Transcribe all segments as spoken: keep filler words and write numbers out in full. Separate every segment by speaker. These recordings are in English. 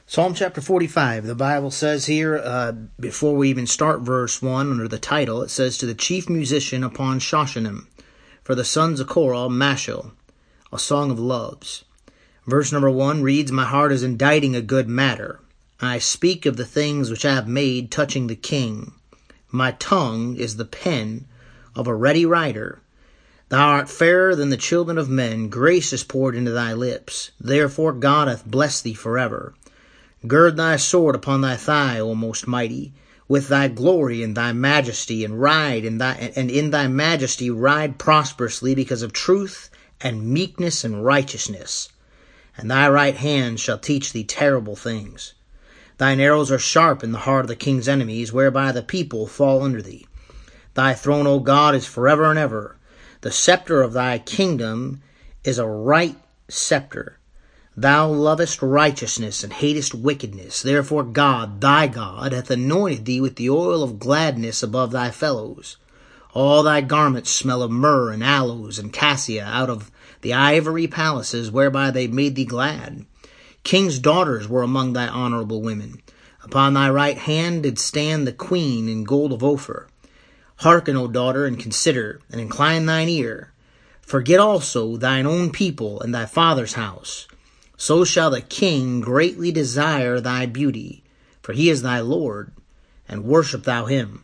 Speaker 1: Psalm chapter forty-five, the Bible says here, uh, before we even start verse one, under the title, it says, "To the chief musician upon Shoshanim, for the sons of Korah, Mashal, a song of loves." Verse number one reads, "My heart is inditing a good matter. I speak of the things which I have made touching the king. My tongue is the pen of a ready writer. Thou art fairer than the children of men. Grace is poured into thy lips. Therefore God hath blessed thee forever. Gird thy sword upon thy thigh, O most mighty, with thy glory and thy majesty, and ride in thy and in thy majesty ride prosperously, because of truth and meekness and righteousness. And thy right hand shall teach thee terrible things. Thine arrows are sharp in the heart of the king's enemies, whereby the people fall under thee. Thy throne, O God, is forever and ever. The scepter of thy kingdom is a right scepter. Thou lovest righteousness and hatest wickedness. Therefore God, thy God, hath anointed thee with the oil of gladness above thy fellows. All thy garments smell of myrrh and aloes and cassia out of the ivory palaces whereby they made thee glad. King's daughters were among thy honorable women. Upon thy right hand did stand the queen in gold of Ophir. Hearken, O daughter, and consider, and incline thine ear. Forget also thine own people and thy father's house. So shall the king greatly desire thy beauty, for he is thy Lord, and worship thou him.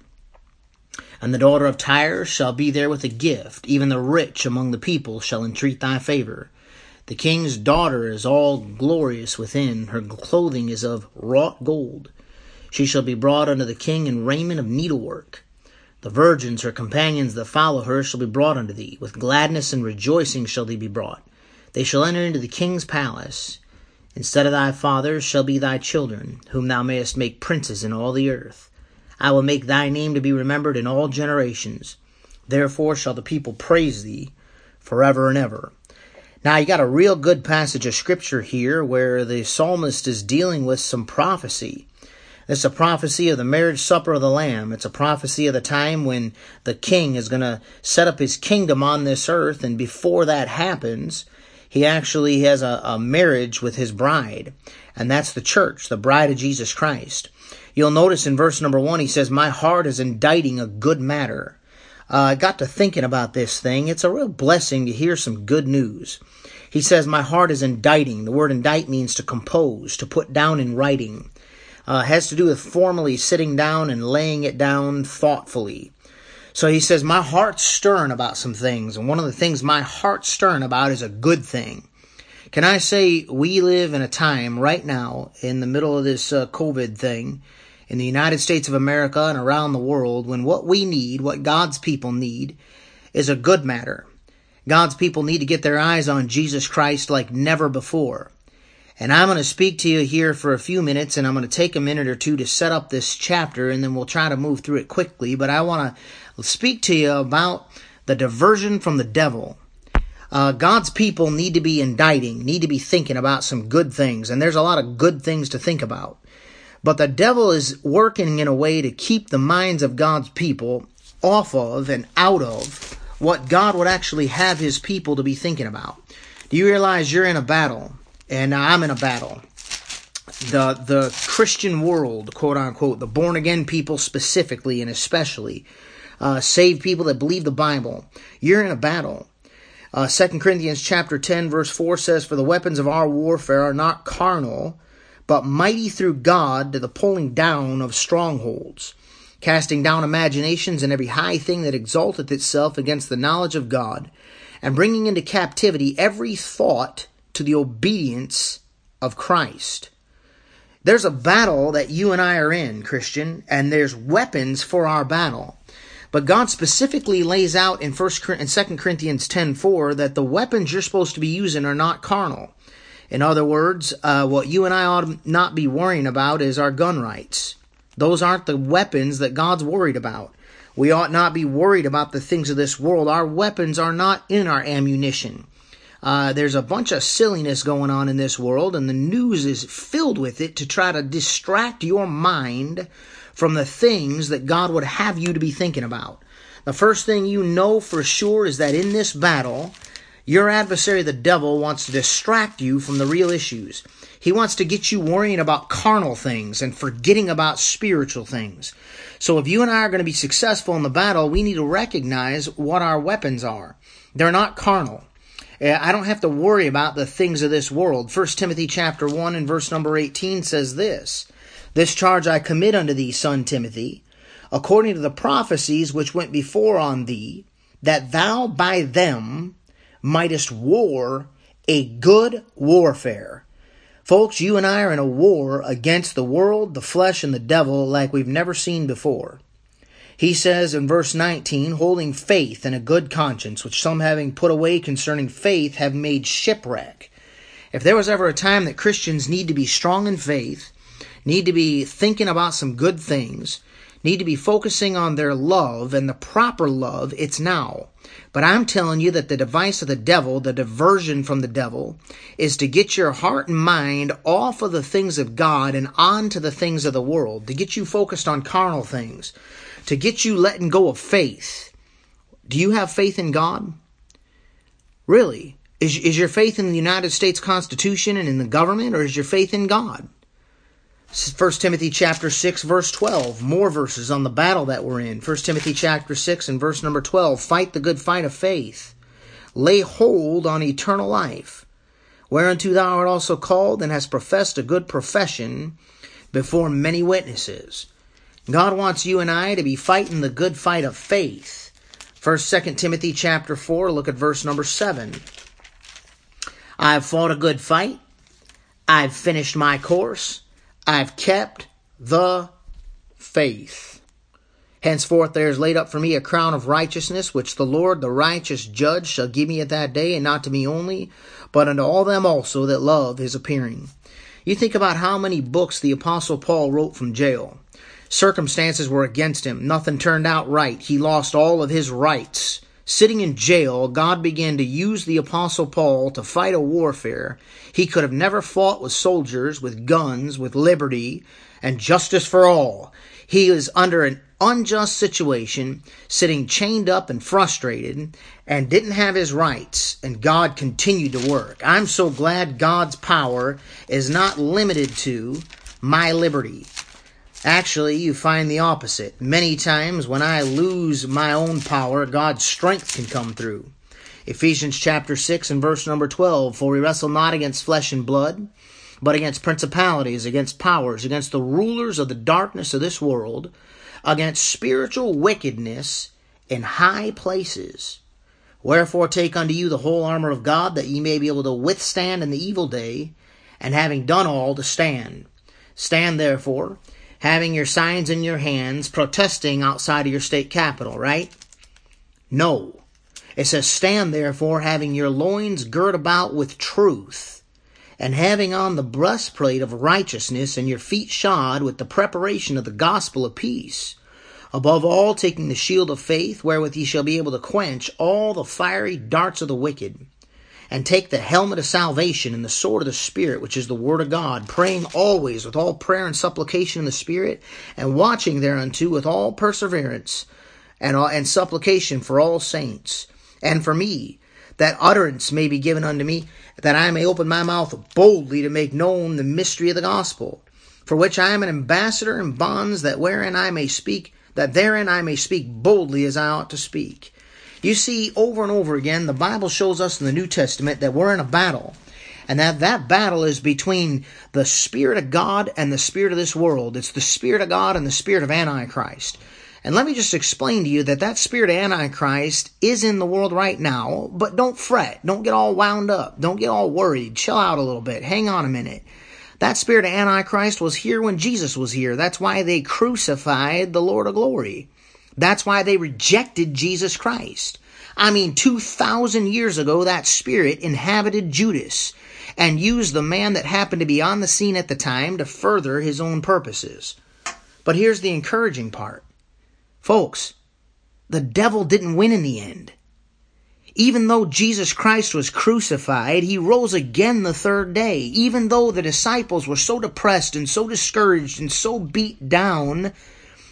Speaker 1: And the daughter of Tyre shall be there with a gift, even the rich among the people shall entreat thy favor. The king's daughter is all glorious within, her clothing is of wrought gold. She shall be brought unto the king in raiment of needlework. The virgins, her companions that follow her, shall be brought unto thee. With gladness and rejoicing shall they be brought. They shall enter into the king's palace. Instead of thy fathers shall be thy children, whom thou mayest make princes in all the earth. I will make thy name to be remembered in all generations. Therefore shall the people praise thee forever and ever." Now you got a real good passage of scripture here where the psalmist is dealing with some prophecy. It's a prophecy of the marriage supper of the Lamb. It's a prophecy of the time when the king is going to set up his kingdom on this earth, and before that happens, he actually has a, a marriage with his bride, and that's the church, the bride of Jesus Christ. You'll notice in verse number one, he says, "My heart is inditing a good matter." Uh, I got to thinking about this thing. It's a real blessing to hear some good news. He says, "My heart is inditing." The word indite means to compose, to put down in writing. Uh, it has to do with formally sitting down and laying it down thoughtfully. So he says, my heart's stirring about some things, and one of the things my heart's stirring about is a good thing. Can I say we live in a time right now, in the middle of this uh, COVID thing, in the United States of America and around the world, when what we need, what God's people need, is a good matter. God's people need to get their eyes on Jesus Christ like never before. And I'm going to speak to you here for a few minutes, and I'm going to take a minute or two to set up this chapter, and then we'll try to move through it quickly. But I want to speak to you about the diversion from the devil. Uh, God's people need to be inditing, need to be thinking about some good things, and there's a lot of good things to think about. But the devil is working in a way to keep the minds of God's people off of and out of what God would actually have his people to be thinking about. Do you realize you're in a battle? And I'm in a battle. The the Christian world, quote unquote, the born again people specifically and especially, uh, saved people that believe the Bible, you're in a battle. Uh, Second Corinthians chapter ten verse four says, "For the weapons of our warfare are not carnal, but mighty through God to the pulling down of strongholds, casting down imaginations and every high thing that exalteth itself against the knowledge of God, and bringing into captivity every thought to the obedience of Christ." There's a battle that you and I are in, Christian, and there's weapons for our battle. But God specifically lays out in First and Second Corinthians ten four that the weapons you're supposed to be using are not carnal. In other words, uh, what you and I ought to not be worrying about is our gun rights. Those aren't the weapons that God's worried about. We ought not be worried about the things of this world. Our weapons are not in our ammunition. Uh, there's a bunch of silliness going on in this world, and the news is filled with it to try to distract your mind from the things that God would have you to be thinking about. The first thing you know for sure is that in this battle, Your adversary, the devil, wants to distract you from the real issues. He wants to get you worrying about carnal things and forgetting about spiritual things. So if you and I are going to be successful in the battle, we need to recognize what our weapons are. They're not carnal. I don't have to worry about the things of this world. First Timothy chapter one and verse number eighteen says this, "This charge I commit unto thee, son Timothy, according to the prophecies which went before on thee, that thou by them mightest war a good warfare." Folks, you and I are in a war against the world, the flesh, and the devil like we've never seen before. He says in verse nineteen, "Holding faith and a good conscience, which some having put away concerning faith have made shipwreck." If there was ever a time that Christians need to be strong in faith, need to be thinking about some good things, need to be focusing on their love and the proper love, it's now. But I'm telling you that the device of the devil, the diversion from the devil, is to get your heart and mind off of the things of God and onto the things of the world, to get you focused on carnal things, to get you letting go of faith. Do you have faith in God? Really? Is, is your faith in the United States Constitution and in the government, or is your faith in God? First Timothy chapter six, verse twelve, more verses on the battle that we're in. First Timothy chapter six and verse number twelve, "Fight the good fight of faith. Lay hold on eternal life, whereunto thou art also called, and hast professed a good profession before many witnesses." God wants you and I to be fighting the good fight of faith. First, Second Timothy chapter four, look at verse number seven. "I have fought a good fight. I've finished my course. I've kept the faith. Henceforth there is laid up for me a crown of righteousness, which the Lord, the righteous judge, shall give me at that day, and not to me only, but unto all them also that love his appearing." You think about how many books the Apostle Paul wrote from jail. Circumstances were against him. Nothing turned out right. He lost all of his rights. Sitting in jail, God began to use the Apostle Paul to fight a warfare he could have never fought with soldiers, with guns, with liberty, and justice for all. He was under an unjust situation, sitting chained up and frustrated, and didn't have his rights, and God continued to work. I'm so glad God's power is not limited to my liberty. Actually, you find the opposite. Many times when I lose my own power, God's strength can come through. Ephesians chapter six and verse number twelve, "For we wrestle not against flesh and blood, but against principalities, against powers, against the rulers of the darkness of this world, against spiritual wickedness in high places. Wherefore take unto you the whole armor of God, that ye may be able to withstand in the evil day, and having done all, to stand. Stand therefore, having your signs in your hands," protesting outside of your state capitol, right? No. It says, "Stand therefore, having your loins girt about with truth, and having on the breastplate of righteousness, and your feet shod with the preparation of the gospel of peace. Above all, taking the shield of faith, wherewith ye shall be able to quench all the fiery darts of the wicked. And take the helmet of salvation and the sword of the Spirit, which is the word of God, praying always with all prayer and supplication in the Spirit, and watching thereunto with all perseverance and, all, and supplication for all saints, and for me, that utterance may be given unto me, that I may open my mouth boldly to make known the mystery of the gospel, for which I am an ambassador in bonds, that wherein I may speak, that therein I may speak boldly as I ought to speak." You see, over and over again, the Bible shows us in the New Testament that we're in a battle, and that that battle is between the Spirit of God and the spirit of this world. It's the Spirit of God and the spirit of Antichrist. And let me just explain to you that that spirit of Antichrist is in the world right now, but don't fret. Don't get all wound up. Don't get all worried. Chill out a little bit. Hang on a minute. That spirit of Antichrist was here when Jesus was here. That's why they crucified the Lord of glory. That's why they rejected Jesus Christ. I mean, two thousand years ago, that spirit inhabited Judas and used the man that happened to be on the scene at the time to further his own purposes. But here's the encouraging part. Folks, the devil didn't win in the end. Even though Jesus Christ was crucified, he rose again the third day. Even though the disciples were so depressed and so discouraged and so beat down,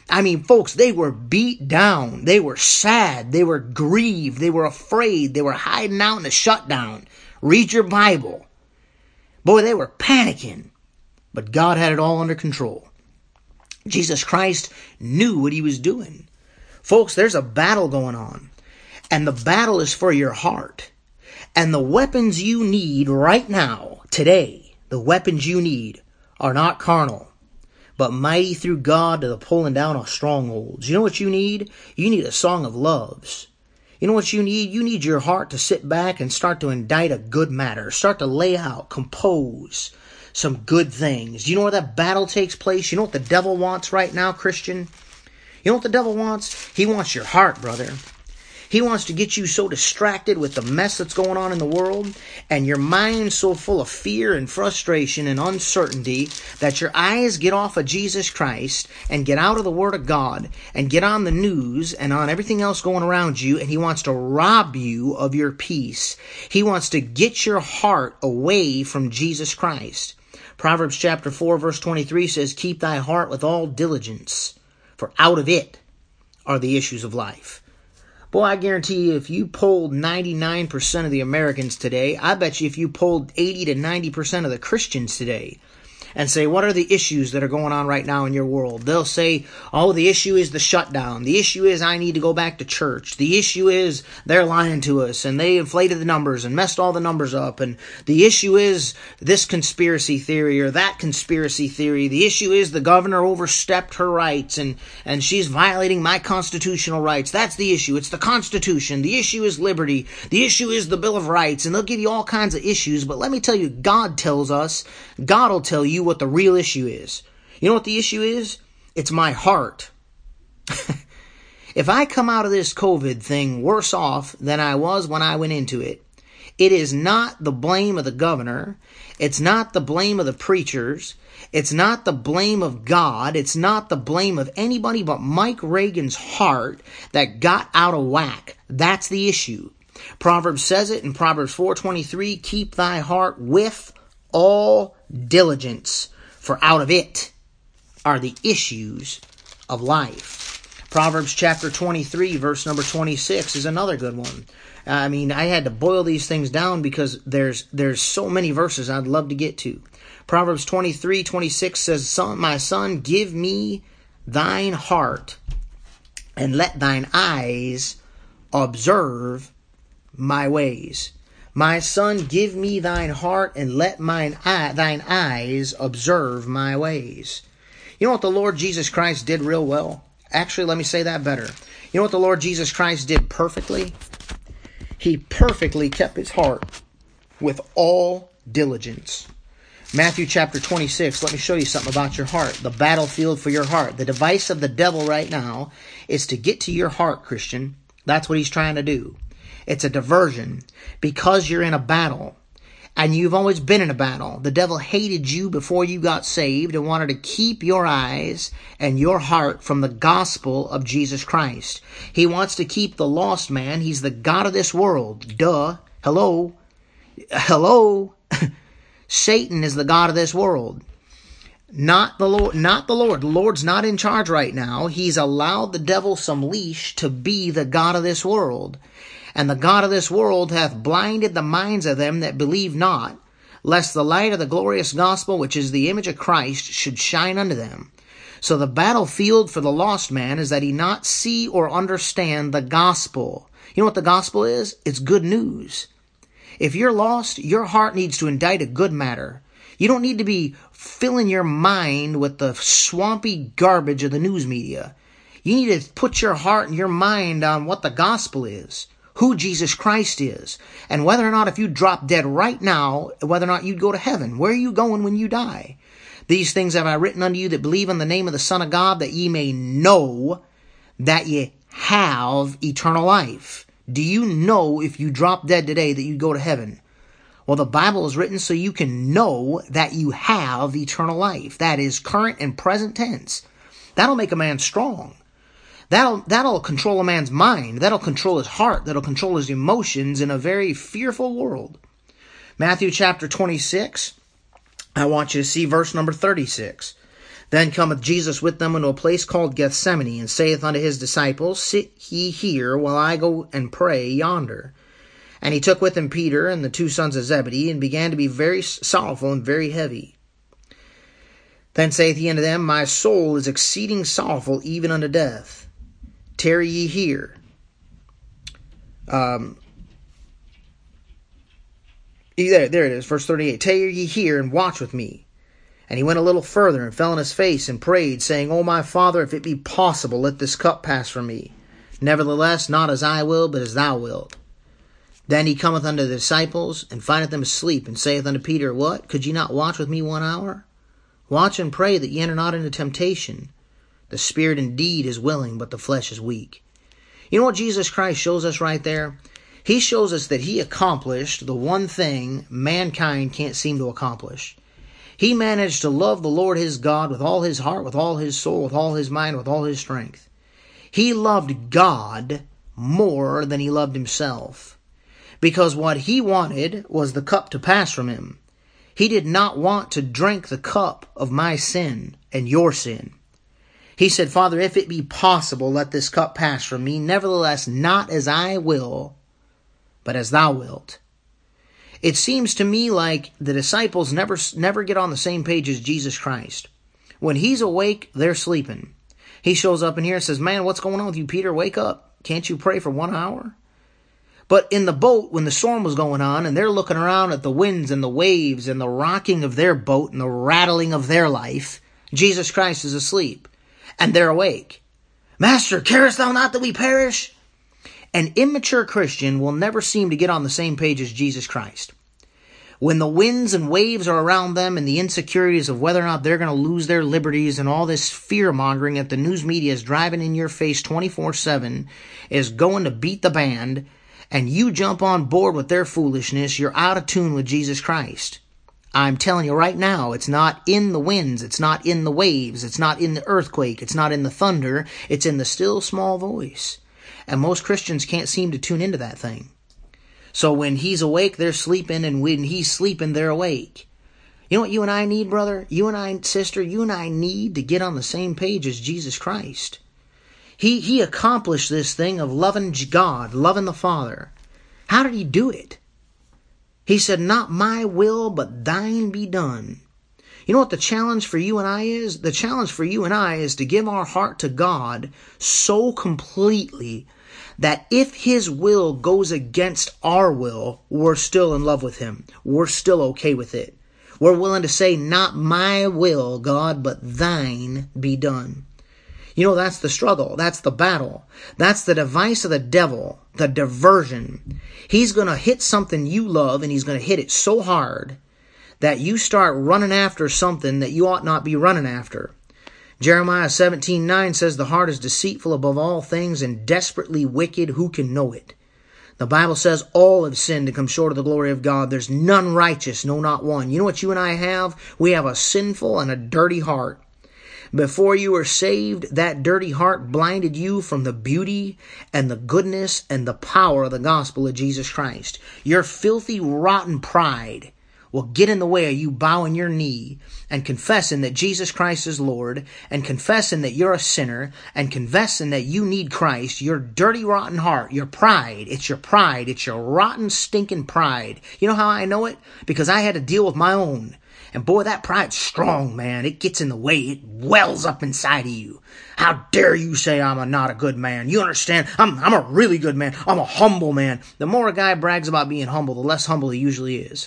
Speaker 1: I mean, folks, they were beat down. They were sad. They were grieved. They were afraid. They were hiding out in the shutdown. Read your Bible. Boy, they were panicking. But God had it all under control. Jesus Christ knew what he was doing. Folks, there's a battle going on. And the battle is for your heart. And the weapons you need right now, today, the weapons you need are not carnal, but mighty through God to the pulling down of strongholds. You know what you need? You need a song of loves. You know what you need? You need your heart to sit back and start to indict a good matter. Start to lay out, compose some good things. You know where that battle takes place? You know what the devil wants right now, Christian? You know what the devil wants? He wants your heart, brother. He wants to get you so distracted with the mess that's going on in the world and your mind so full of fear and frustration and uncertainty that your eyes get off of Jesus Christ and get out of the Word of God and get on the news and on everything else going around you, and he wants to rob you of your peace. He wants to get your heart away from Jesus Christ. Proverbs chapter four verse twenty-three says, "Keep thy heart with all diligence, for out of it are the issues of life." Boy, I guarantee you, if you polled ninety-nine percent of the Americans today, I bet you if you polled eighty to ninety percent of the Christians today and say, what are the issues that are going on right now in your world? They'll say, oh, the issue is the shutdown. The issue is I need to go back to church. The issue is they're lying to us and they inflated the numbers and messed all the numbers up. And the issue is this conspiracy theory or that conspiracy theory. The issue is the governor overstepped her rights and, and she's violating my constitutional rights. That's the issue. It's the Constitution. The issue is liberty. The issue is the Bill of Rights. And they'll give you all kinds of issues. But let me tell you, God tells us, God will tell you what the real issue is. You know what the issue is? It's my heart. If I come out of this COVID thing worse off than I was when I went into it, it is not the blame of the governor. It's not the blame of the preachers. It's not the blame of God. It's not the blame of anybody but Mike Reagan's heart that got out of whack. That's the issue. Proverbs says it in Proverbs four twenty-three, "Keep thy heart with all diligence, for out of it are the issues of life." Proverbs chapter twenty-three, verse number twenty-six is another good one. I mean, I had to boil these things down because there's there's so many verses I'd love to get to. Proverbs twenty-three, twenty-six says, "Son, my son, give me thine heart, and let thine eyes observe my ways." My son, give me thine heart, and let mine eye, thine eyes observe my ways. You know what the Lord Jesus Christ did real well? Actually, let me say that better. You know what the Lord Jesus Christ did perfectly? He perfectly kept his heart with all diligence. Matthew chapter twenty-six, let me show you something about your heart. The battlefield for your heart. The device of the devil right now is to get to your heart, Christian. That's what he's trying to do. It's a diversion because you're in a battle and you've always been in a battle. The devil hated you before you got saved and wanted to keep your eyes and your heart from the gospel of Jesus Christ. He wants to keep the lost man. He's the God of this world. Duh. Hello. Hello. Satan is the God of this world. Not the Lord, not the Lord. The Lord's not in charge right now. He's allowed the devil some leash to be the God of this world. And the God of this world hath blinded the minds of them that believe not, lest the light of the glorious gospel, which is the image of Christ, should shine unto them. So the battlefield for the lost man is that he not see or understand the gospel. You know what the gospel is? It's good news. If you're lost, your heart needs to indict a good matter. You don't need to be filling your mind with the swampy garbage of the news media. You need to put your heart and your mind on what the gospel is, who Jesus Christ is, and whether or not if you drop dead right now, whether or not you'd go to heaven. Where are you going when you die? These things have I written unto you that believe on the name of the Son of God, that ye may know that ye have eternal life. Do you know if you drop dead today that you go to heaven? Well, the Bible is written so you can know that you have eternal life. That is current and present tense. That'll make a man strong. That'll, that'll control a man's mind. That'll control his heart. That'll control his emotions in a very fearful world. Matthew chapter twenty-six, I want you to see verse number thirty-six. Then cometh Jesus with them into a place called Gethsemane, and saith unto his disciples, Sit ye here, while I go and pray yonder. And he took with him Peter and the two sons of Zebedee, and began to be very sorrowful and very heavy. Then saith he unto them, My soul is exceeding sorrowful, even unto death. Tarry ye here. Um, there, there it is, verse thirty-eight. Tarry ye here, and watch with me. And he went a little further, and fell on his face, and prayed, saying, O my Father, if it be possible, let this cup pass from me. Nevertheless, not as I will, but as thou wilt. Then he cometh unto the disciples, and findeth them asleep, and saith unto Peter, What? Could ye not watch with me one hour? Watch and pray that ye enter not into temptation. The spirit indeed is willing, but the flesh is weak. You know what Jesus Christ shows us right there? He shows us that he accomplished the one thing mankind can't seem to accomplish. He managed to love the Lord his God with all his heart, with all his soul, with all his mind, with all his strength. He loved God more than he loved himself. Because what he wanted was the cup to pass from him. He did not want to drink the cup of my sin and your sin. He said, Father, if it be possible, let this cup pass from me. Nevertheless, not as I will, but as thou wilt. It seems to me like the disciples never, never get on the same page as Jesus Christ. When he's awake, they're sleeping. He shows up in here and says, Man, what's going on with you, Peter? Wake up. Can't you pray for one hour? But in the boat, when the storm was going on, and they're looking around at the winds and the waves and the rocking of their boat and the rattling of their life, Jesus Christ is asleep. And they're awake. Master, carest thou not that we perish? An immature Christian will never seem to get on the same page as Jesus Christ. When the winds and waves are around them and the insecurities of whether or not they're going to lose their liberties and all this fear-mongering that the news media is driving in your face twenty-four seven is going to beat the band, and you jump on board with their foolishness, you're out of tune with Jesus Christ. I'm telling you right now, it's not in the winds, it's not in the waves, it's not in the earthquake, it's not in the thunder, it's in the still small voice. And most Christians can't seem to tune into that thing. So when he's awake, they're sleeping, and when he's sleeping, they're awake. You know what you and I need, brother? You and I, sister, you and I need to get on the same page as Jesus Christ. He, he accomplished this thing of loving God, loving the Father. How did he do it? He said, Not my will, but thine be done. You know what the challenge for you and I is? The challenge for you and I is to give our heart to God so completely that if his will goes against our will, we're still in love with him. We're still okay with it. We're willing to say, Not my will, God, but thine be done. You know, that's the struggle. That's the battle. That's the device of the devil, the diversion. He's going to hit something you love, and he's going to hit it so hard that you start running after something that you ought not be running after. Jeremiah seventeen nine says, The heart is deceitful above all things and desperately wicked. Who can know it? The Bible says all have sinned and come short of the glory of God. There's none righteous, no, not one. You know what you and I have? We have a sinful and a dirty heart. Before you were saved, that dirty heart blinded you from the beauty and the goodness and the power of the gospel of Jesus Christ. Your filthy, rotten pride will get in the way of you bowing your knee and confessing that Jesus Christ is Lord, and confessing that you're a sinner, and confessing that you need Christ. Your dirty, rotten heart, your pride, it's your pride, it's your rotten, stinking pride. You know how I know it? Because I had to deal with my own. And boy, that pride's strong, man. It gets in the way. It wells up inside of you. How dare you say I'm a, not a good man? You understand? I'm, I'm a really good man. I'm a humble man. The more a guy brags about being humble, the less humble he usually is.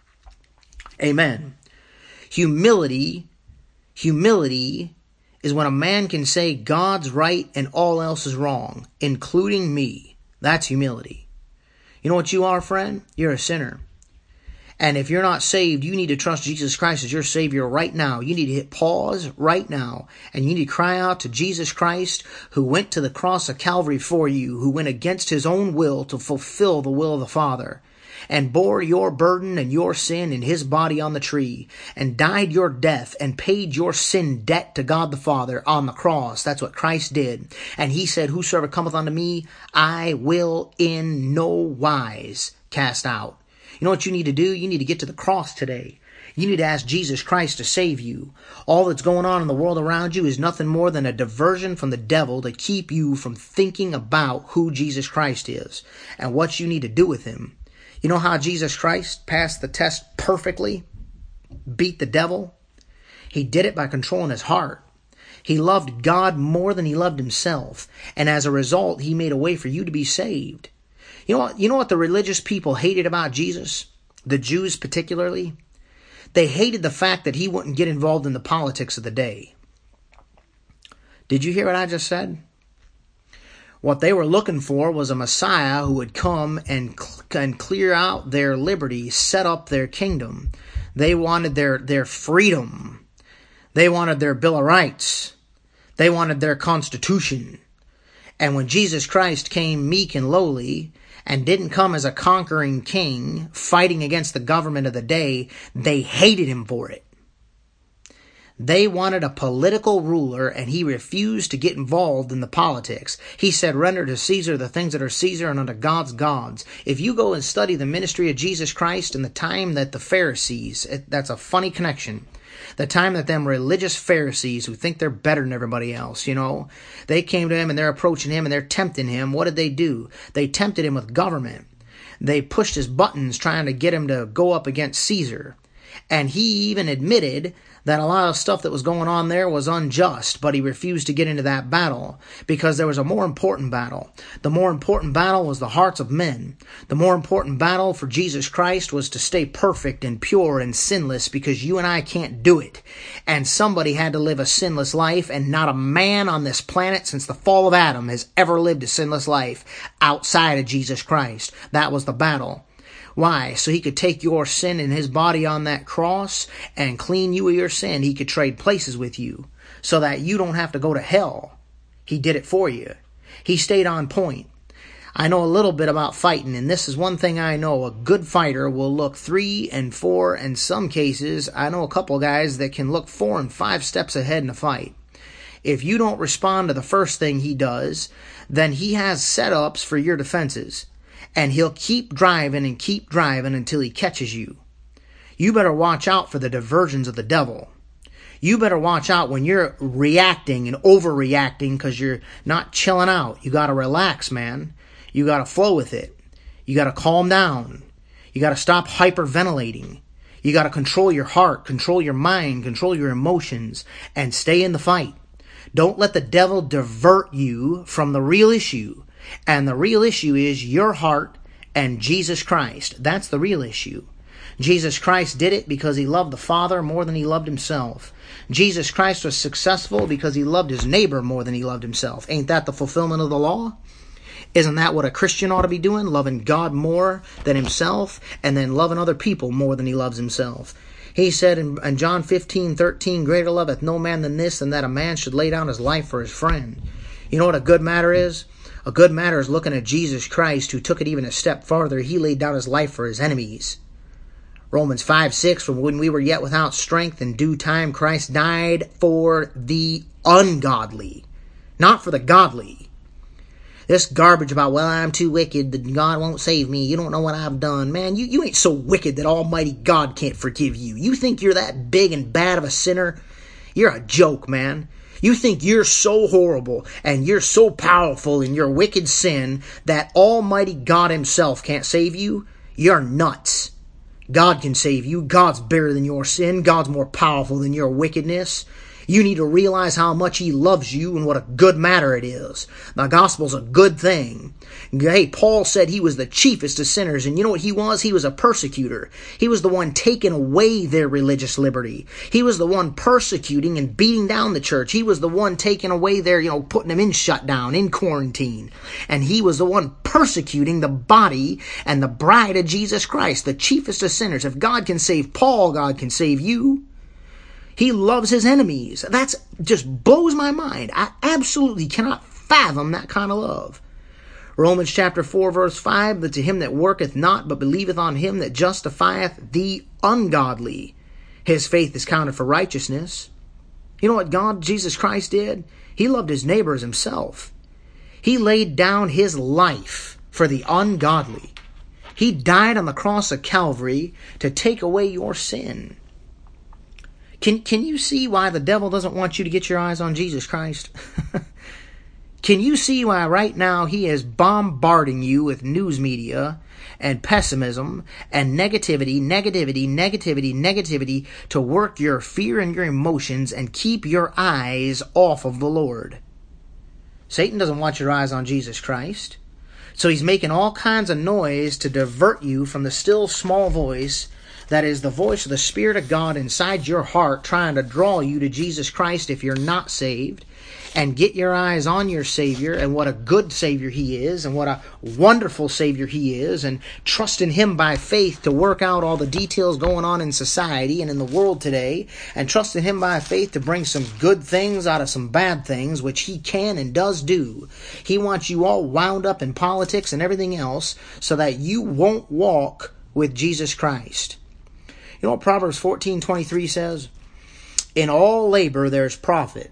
Speaker 1: Amen. Humility, humility is when a man can say God's right and all else is wrong, including me. That's humility. You know what you are, friend? You're a sinner. And if you're not saved, you need to trust Jesus Christ as your Savior right now. You need to hit pause right now. And you need to cry out to Jesus Christ, who went to the cross of Calvary for you, who went against his own will to fulfill the will of the Father, and bore your burden and your sin in his body on the tree, and died your death and paid your sin debt to God the Father on the cross. That's what Christ did. And he said, Whosoever cometh unto me, I will in no wise cast out. You know what you need to do? You need to get to the cross today. You need to ask Jesus Christ to save you. All that's going on in the world around you is nothing more than a diversion from the devil to keep you from thinking about who Jesus Christ is and what you need to do with him. You know how Jesus Christ passed the test perfectly? Beat the devil? He did it by controlling his heart. He loved God more than he loved himself. And as a result, he made a way for you to be saved. You know what, you know what the religious people hated about Jesus? The Jews particularly? They hated the fact that he wouldn't get involved in the politics of the day. Did you hear what I just said? What they were looking for was a Messiah who would come and, and clear out their liberty, set up their kingdom. They wanted their, their freedom. They wanted their Bill of Rights. They wanted their Constitution. And when Jesus Christ came meek and lowly, and didn't come as a conquering king fighting against the government of the day, they hated him for it. They wanted a political ruler, and he refused to get involved in the politics. He said, render to Caesar the things that are Caesar, and unto God's gods. If you go and study the ministry of Jesus Christ in the time that the Pharisees, that's a funny connection, the time that them religious Pharisees who think they're better than everybody else, you know, they came to him and they're approaching him and they're tempting him. What did they do? They tempted him with government. They pushed his buttons trying to get him to go up against Caesar. And he even admitted that a lot of stuff that was going on there was unjust, but he refused to get into that battle because there was a more important battle. The more important battle was the hearts of men. The more important battle for Jesus Christ was to stay perfect and pure and sinless, because you and I can't do it. And somebody had to live a sinless life, and not a man on this planet since the fall of Adam has ever lived a sinless life outside of Jesus Christ. That was the battle. Why? So he could take your sin in his body on that cross and clean you of your sin. He could trade places with you so that you don't have to go to hell. He did it for you. He stayed on point. I know a little bit about fighting, and this is one thing I know. A good fighter will look three and four, and in some cases, I know a couple guys that can look four and five steps ahead in a fight. If you don't respond to the first thing he does, then he has setups for your defenses. And he'll keep driving and keep driving until he catches you. You better watch out for the diversions of the devil. You better watch out when you're reacting and overreacting because you're not chilling out. You got to relax, man. You got to flow with it. You got to calm down. You got to stop hyperventilating. You got to control your heart, control your mind, control your emotions, and stay in the fight. Don't let the devil divert you from the real issue. And the real issue is your heart and Jesus Christ. That's the real issue. Jesus Christ did it because he loved the Father more than he loved himself. Jesus Christ was successful because he loved his neighbor more than he loved himself. Ain't that the fulfillment of the law? Isn't that what a Christian ought to be doing? Loving God more than himself, and then loving other people more than he loves himself. He said in, in John fifteen thirteen, greater loveth no man than this, than that a man should lay down his life for his friend. You know what a good matter is? A good matter is looking at Jesus Christ, who took it even a step farther. He laid down his life for his enemies. Romans five six, for when we were yet without strength, in due time Christ died for the ungodly, not for the godly. This garbage about, well, I'm too wicked that God won't save me. You don't know what I've done. Man, you, you ain't so wicked that Almighty God can't forgive you. You think you're that big and bad of a sinner? You're a joke, man. You think you're so horrible and you're so powerful in your wicked sin that Almighty God himself can't save you? You're nuts. God can save you. God's bigger than your sin. God's more powerful than your wickedness. You need to realize how much he loves you and what a good matter it is. The gospel's a good thing. Hey, Paul said he was the chiefest of sinners, and you know what he was? He was a persecutor. He was the one taking away their religious liberty. He was the one persecuting and beating down the church. He was the one taking away their, you know, putting them in shutdown, in quarantine. And he was the one persecuting the body and the bride of Jesus Christ, the chiefest of sinners. If God can save Paul, God can save you. He loves his enemies. That's just blows my mind. I absolutely cannot fathom that kind of love. Romans chapter four, verse five, but to him that worketh not, but believeth on him that justifieth the ungodly, his faith is counted for righteousness. You know what God, Jesus Christ, did? He loved his neighbor as himself. He laid down his life for the ungodly. He died on the cross of Calvary to take away your sin. Can, can you see why the devil doesn't want you to get your eyes on Jesus Christ? Can you see why right now he is bombarding you with news media and pessimism and negativity, negativity, negativity, negativity to work your fear and your emotions and keep your eyes off of the Lord? Satan doesn't want your eyes on Jesus Christ. So he's making all kinds of noise to divert you from the still small voice that is the voice of the Spirit of God inside your heart, trying to draw you to Jesus Christ if you're not saved, and get your eyes on your Savior and what a good Savior He is and what a wonderful Savior He is, and trust in Him by faith to work out all the details going on in society and in the world today, and trust in Him by faith to bring some good things out of some bad things, which He can and does do. He wants you all wound up in politics and everything else so that you won't walk with Jesus Christ. You know what Proverbs fourteen twenty-three says? In all labor there's profit.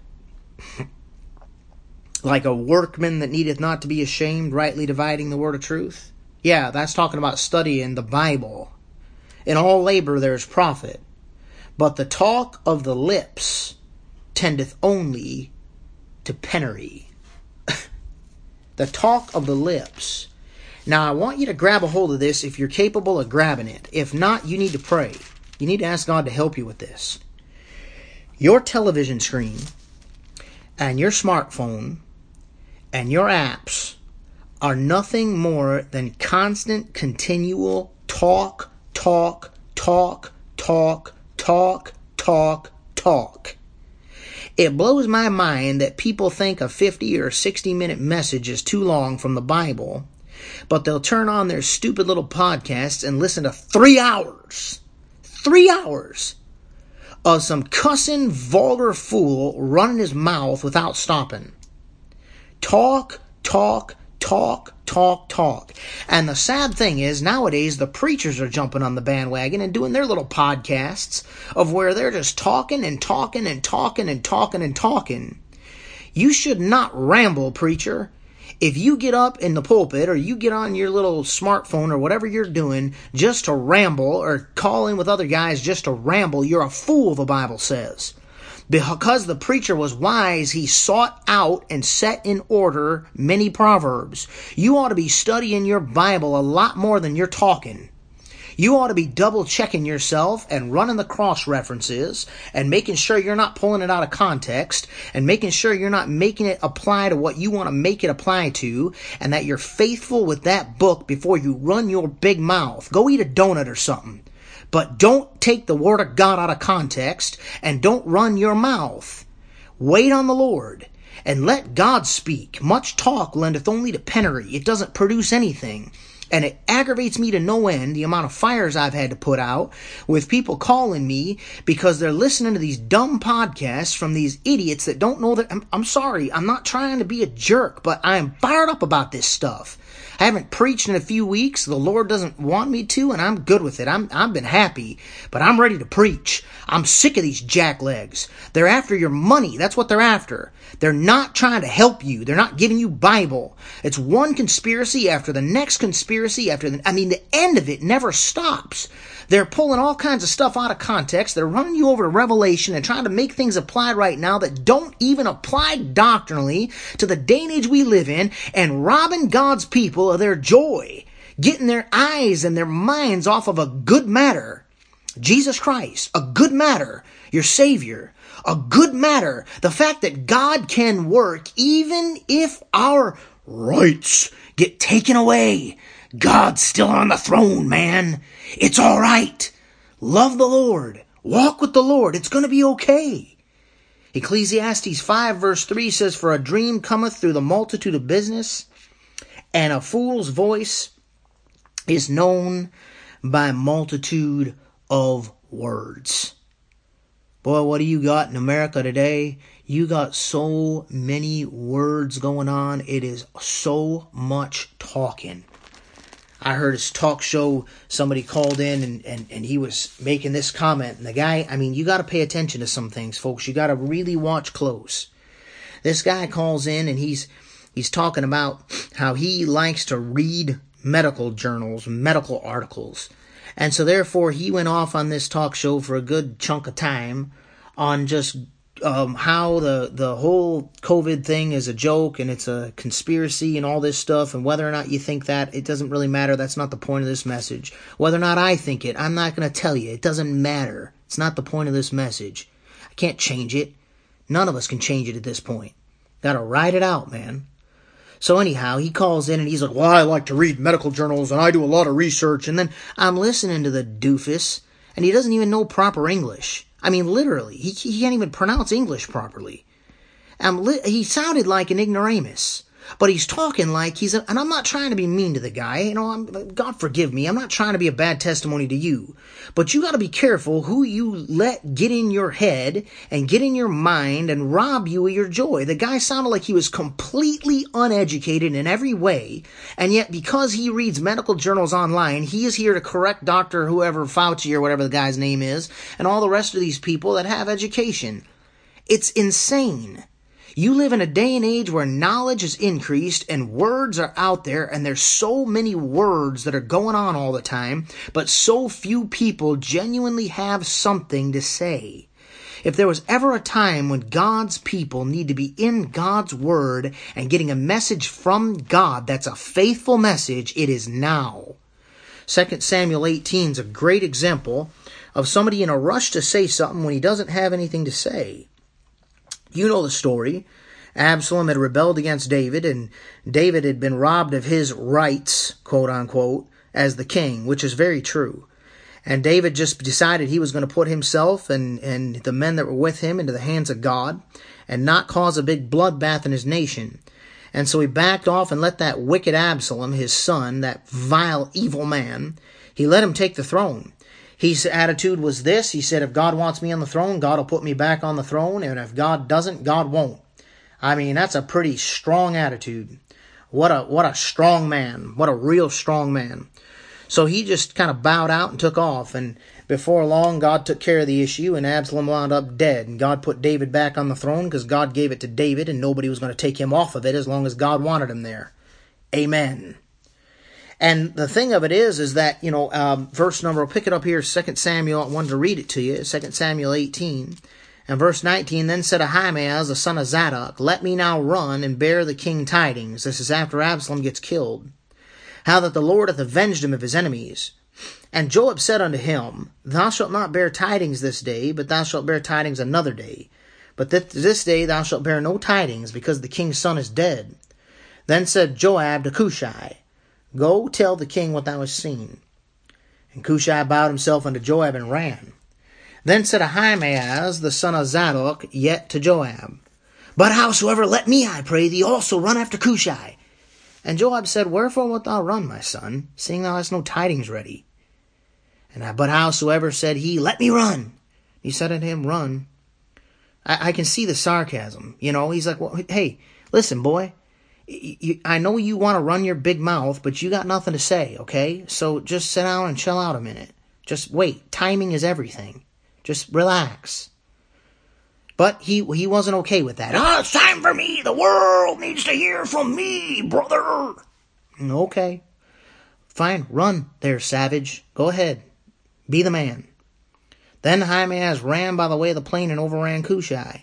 Speaker 1: Like a workman that needeth not to be ashamed, rightly dividing the word of truth. Yeah, that's talking about studying the Bible. In all labor there's profit, but the talk of the lips tendeth only to penury. The talk of the lips. Now, I want you to grab a hold of this if you're capable of grabbing it. If not, you need to pray. You need to ask God to help you with this. Your television screen and your smartphone and your apps are nothing more than constant, continual talk, talk, talk, talk, talk, talk, talk. It blows my mind that people think a fifty or sixty minute message is too long from the Bible, but they'll turn on their stupid little podcasts and listen to three hours, three hours of some cussing, vulgar fool running his mouth without stopping. Talk, talk, talk, talk, talk. And the sad thing is, nowadays, the preachers are jumping on the bandwagon and doing their little podcasts of where they're just talking and talking and talking and talking and talking. You should not ramble, preacher. If you get up in the pulpit or you get on your little smartphone or whatever you're doing just to ramble or call in with other guys just to ramble, you're a fool, the Bible says. Because the preacher was wise, he sought out and set in order many proverbs. You ought to be studying your Bible a lot more than you're talking. You ought to be double checking yourself and running the cross references and making sure you're not pulling it out of context and making sure you're not making it apply to what you want to make it apply to, and that you're faithful with that book before you run your big mouth. Go eat a donut or something. But don't take the Word of God out of context and don't run your mouth. Wait on the Lord and let God speak. Much talk lendeth only to penury. It doesn't produce anything. And it aggravates me to no end, the amount of fires I've had to put out with people calling me because they're listening to these dumb podcasts from these idiots that don't know that. I'm, I'm sorry, I'm not trying to be a jerk, but I am fired up about this stuff. I haven't preached in a few weeks. The Lord doesn't want me to, and I'm good with it. I'm, I've been happy, but I'm ready to preach. I'm sick of these jacklegs. They're after your money. That's what they're after. They're not trying to help you. They're not giving you Bible. It's one conspiracy after the next conspiracy after the, I mean, the end of it never stops. They're pulling all kinds of stuff out of context. They're running you over to Revelation and trying to make things apply right now that don't even apply doctrinally to the day and age we live in, and robbing God's people of their joy, getting their eyes and their minds off of a good matter. Jesus Christ, a good matter, your Savior, a good matter. The fact that God can work even if our rights get taken away. God's still on the throne, man. It's all right. Love the Lord. Walk with the Lord. It's going to be okay. Ecclesiastes five verse three says, for a dream cometh through the multitude of business, and a fool's voice is known by multitude of words. Boy, what do you got in America today? You got so many words going on. It is so much talking. I heard his talk show, somebody called in and, and, and he was making this comment. And the guy, I mean, you got to pay attention to some things, folks. You got to really watch close. This guy calls in and he's he's talking about how he likes to read medical journals, medical articles. And so therefore he went off on this talk show for a good chunk of time on just um, how the, the whole COVID thing is a joke and it's a conspiracy and all this stuff, and whether or not you think that, it doesn't really matter. That's not the point of this message. Whether or not I think it, I'm not going to tell you. It doesn't matter. It's not the point of this message. I can't change it. None of us can change it at this point. Gotta ride it out, man. So anyhow, he calls in and he's like, well, I like to read medical journals and I do a lot of research. And then I'm listening to the doofus and he doesn't even know proper English. I mean, literally, he, he can't even pronounce English properly. I'm li- he sounded like an ignoramus. But he's talking like he's a, and I'm not trying to be mean to the guy, you know, I'm, God forgive me, I'm not trying to be a bad testimony to you. But you gotta be careful who you let get in your head and get in your mind and rob you of your joy. The guy sounded like he was completely uneducated in every way, and yet because he reads medical journals online, he is here to correct Doctor whoever, Fauci or whatever the guy's name is, and all the rest of these people that have education. It's insane. You live in a day and age where knowledge is increased and words are out there, and there's so many words that are going on all the time, but so few people genuinely have something to say. If there was ever a time when God's people need to be in God's word and getting a message from God that's a faithful message, it is now. Second Samuel eighteen is a great example of somebody in a rush to say something when he doesn't have anything to say. You know the story. Absalom had rebelled against David, and David had been robbed of his rights, quote unquote, as the king, which is very true. And David just decided he was going to put himself and, and the men that were with him into the hands of God and not cause a big bloodbath in his nation. And so he backed off and let that wicked Absalom, his son, that vile, evil man, he let him take the throne. His attitude was this. He said, if God wants me on the throne, God will put me back on the throne. And if God doesn't, God won't. I mean, that's a pretty strong attitude. What a, what a strong man. What a real strong man. So he just kind of bowed out and took off. And before long, God took care of the issue and Absalom wound up dead. And God put David back on the throne because God gave it to David and nobody was going to take him off of it as long as God wanted him there. Amen. And the thing of it is, is that, you know, um, verse number, I'll pick it up here, Second Samuel, I wanted to read it to you, Second Samuel eighteen, and verse nineteen, then said Ahimaaz, the son of Zadok, let me now run and bear the king tidings. This is after Absalom gets killed. How that the Lord hath avenged him of his enemies. And Joab said unto him, thou shalt not bear tidings this day, but thou shalt bear tidings another day. But that this day thou shalt bear no tidings, because the king's son is dead. Then said Joab to Cushai, go tell the king what thou hast seen. And Cushai bowed himself unto Joab and ran. Then said Ahimaaz, the son of Zadok, yet to Joab, but howsoever, let me, I pray thee, also run after Cushai. And Joab said, wherefore wilt thou run, my son, seeing thou hast no tidings ready? And I, but howsoever, said he, let me run. He said unto him, run. I, I can see the sarcasm. You know, he's like, well, hey, listen, boy. I know you want to run your big mouth, but you got nothing to say, okay? So just sit down and chill out a minute. Just wait. Timing is everything. Just relax. But he he wasn't okay with that. Oh, it's time for me. The world needs to hear from me, brother. Okay. Fine. Run there, savage. Go ahead. Be the man. Then Ahimaaz ran by the way of the plain and overran Cushai.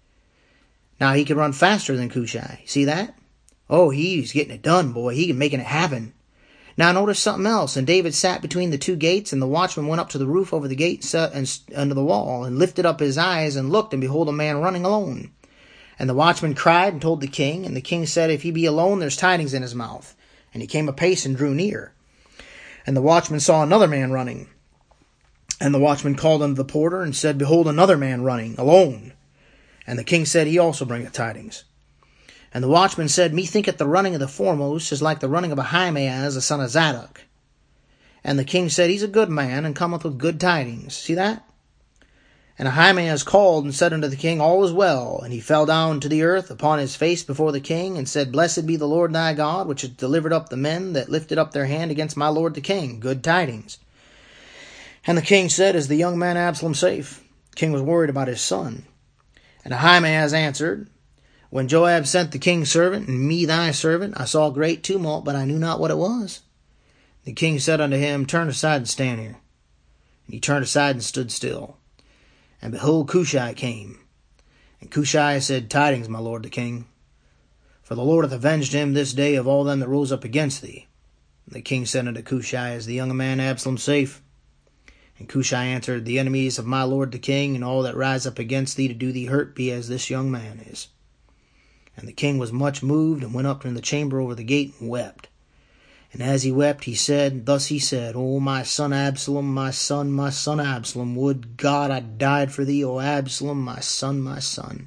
Speaker 1: Now he could run faster than Cushai. See that? Oh, he's getting it done, boy. He's making it happen. Now notice something else. And David sat between the two gates, and the watchman went up to the roof over the gate and under the wall, and lifted up his eyes and looked, and behold, a man running alone. And the watchman cried and told the king, and the king said, if he be alone, there's tidings in his mouth. And he came apace and drew near. And the watchman saw another man running. And the watchman called unto the porter and said, behold, another man running, alone. And the king said, he also bringeth tidings. And the watchman said, methinketh the running of the foremost is like the running of Ahimaaz, the son of Zadok. And the king said, he's a good man, and cometh with good tidings. See that? And Ahimaaz called and said unto the king, all is well. And he fell down to the earth upon his face before the king, and said, blessed be the Lord thy God, which hath delivered up the men that lifted up their hand against my lord the king. Good tidings. And the king said, is the young man Absalom safe? The king was worried about his son. And Ahimaaz answered, when Joab sent the king's servant, and me thy servant, I saw great tumult, but I knew not what it was. The king said unto him, turn aside and stand here. And he turned aside and stood still. And behold, Cushai came. And Cushai said, Tidings, my lord the king. For the Lord hath avenged him this day of all them that rose up against thee. And the king said unto Cushai, Is the young man Absalom safe? And Cushai answered, The enemies of my lord the king, and all that rise up against thee to do thee hurt, be as this young man is. And the king was much moved, and went up into the chamber over the gate, and wept. And as he wept, he said, Thus he said, O my son Absalom, my son, my son Absalom, would God I died for thee, O Absalom, my son, my son.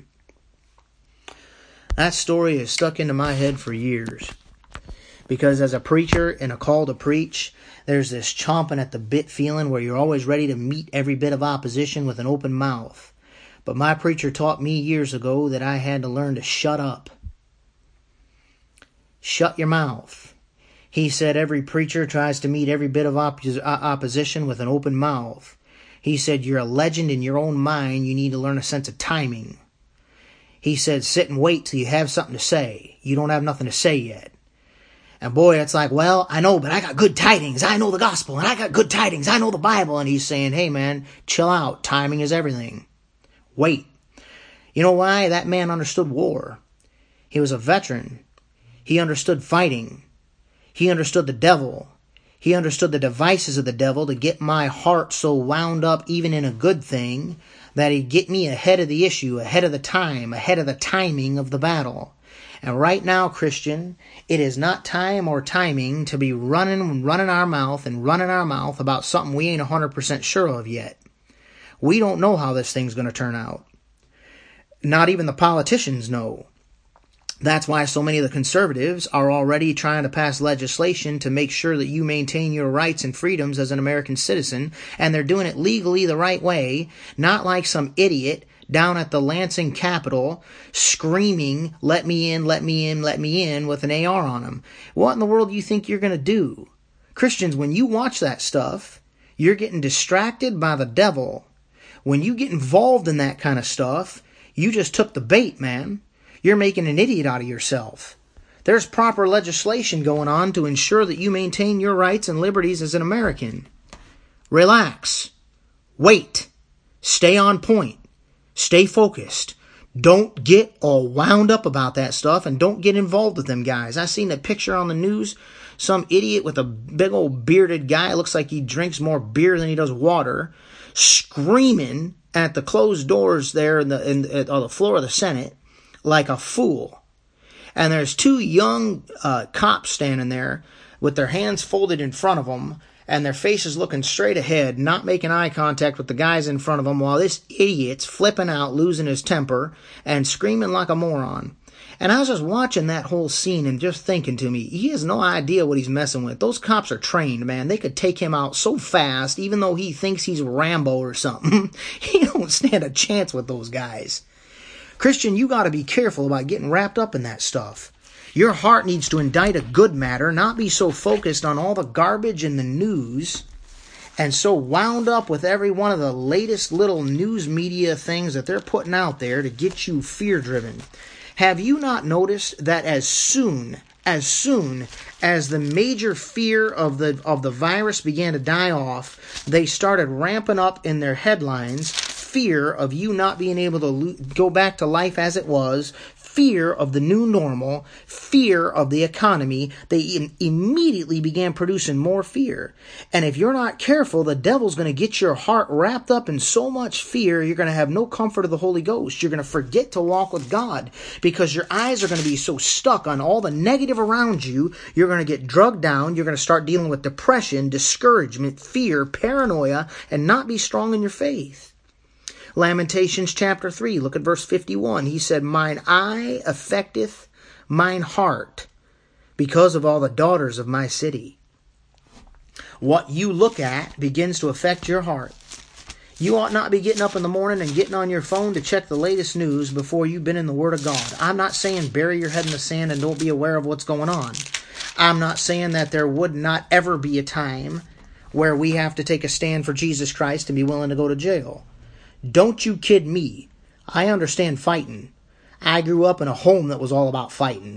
Speaker 1: That story has stuck into my head for years. Because as a preacher in a call to preach, there's this chomping at the bit feeling where you're always ready to meet every bit of opposition with an open mouth. But my preacher taught me years ago that I had to learn to shut up. Shut your mouth. He said every preacher tries to meet every bit of op- opposition with an open mouth. He said you're a legend in your own mind. You need to learn a sense of timing. He said sit and wait till you have something to say. You don't have nothing to say yet. And boy, it's like, well, I know, but I got good tidings. I know the gospel, and I got good tidings. I know the Bible. And he's saying, hey, man, chill out. Timing is everything. Wait. You know why? That man understood war. He was a veteran. He understood fighting. He understood the devil. He understood the devices of the devil to get my heart so wound up, even in a good thing, that he'd get me ahead of the issue, ahead of the time, ahead of the timing of the battle. And right now, Christian, it is not time or timing to be running and running our mouth and running our mouth about something we ain't one hundred percent sure of yet. We don't know how this thing's going to turn out. Not even the politicians know. That's why so many of the conservatives are already trying to pass legislation to make sure that you maintain your rights and freedoms as an American citizen, and they're doing it legally the right way, not like some idiot down at the Lansing Capitol screaming, let me in, let me in, let me in, with an A R on him. What in the world do you think you're going to do? Christians, when you watch that stuff, you're getting distracted by the devil. When you get involved in that kind of stuff, you just took the bait, man. You're making an idiot out of yourself. There's proper legislation going on to ensure that you maintain your rights and liberties as an American. Relax. Wait. Stay on point. Stay focused. Don't get all wound up about that stuff, and don't get involved with them guys. I seen a picture on the news. Some idiot with a big old bearded guy, looks like he drinks more beer than he does water, screaming at the closed doors there in the, in, in, on the floor of the Senate like a fool. And there's two young uh, cops standing there with their hands folded in front of them, and their faces looking straight ahead, not making eye contact with the guys in front of them, while this idiot's flipping out, losing his temper, and screaming like a moron. And I was just watching that whole scene and just thinking to me, he has no idea what he's messing with. Those cops are trained, man. They could take him out so fast, even though he thinks he's Rambo or something. He don't stand a chance with those guys. Christian, you got to be careful about getting wrapped up in that stuff. Your heart needs to indict a good matter, not be so focused on all the garbage in the news and so wound up with every one of the latest little news media things that they're putting out there to get you fear-driven. Have you not noticed that as soon, as soon as the major fear of the of the virus began to die off, they started ramping up in their headlines fear of you not being able to lo- go back to life as it was, fear of the new normal, fear of the economy. They im- immediately began producing more fear. And if you're not careful, the devil's going to get your heart wrapped up in so much fear, you're going to have no comfort of the Holy Ghost. You're going to forget to walk with God because your eyes are going to be so stuck on all the negative around you. You're going to get drugged down. You're going to start dealing with depression, discouragement, fear, paranoia, and not be strong in your faith. Lamentations chapter three, look at verse fifty-one. He said, mine eye affecteth mine heart because of all the daughters of my city. What you look at begins to affect your heart. You ought not be getting up in the morning and getting on your phone to check the latest news before you've been in the Word of God. I'm not saying bury your head in the sand and don't be aware of what's going on. I'm not saying that there would not ever be a time where we have to take a stand for Jesus Christ and be willing to go to jail. Don't you kid me. I understand fighting. I grew up in a home that was all about fighting.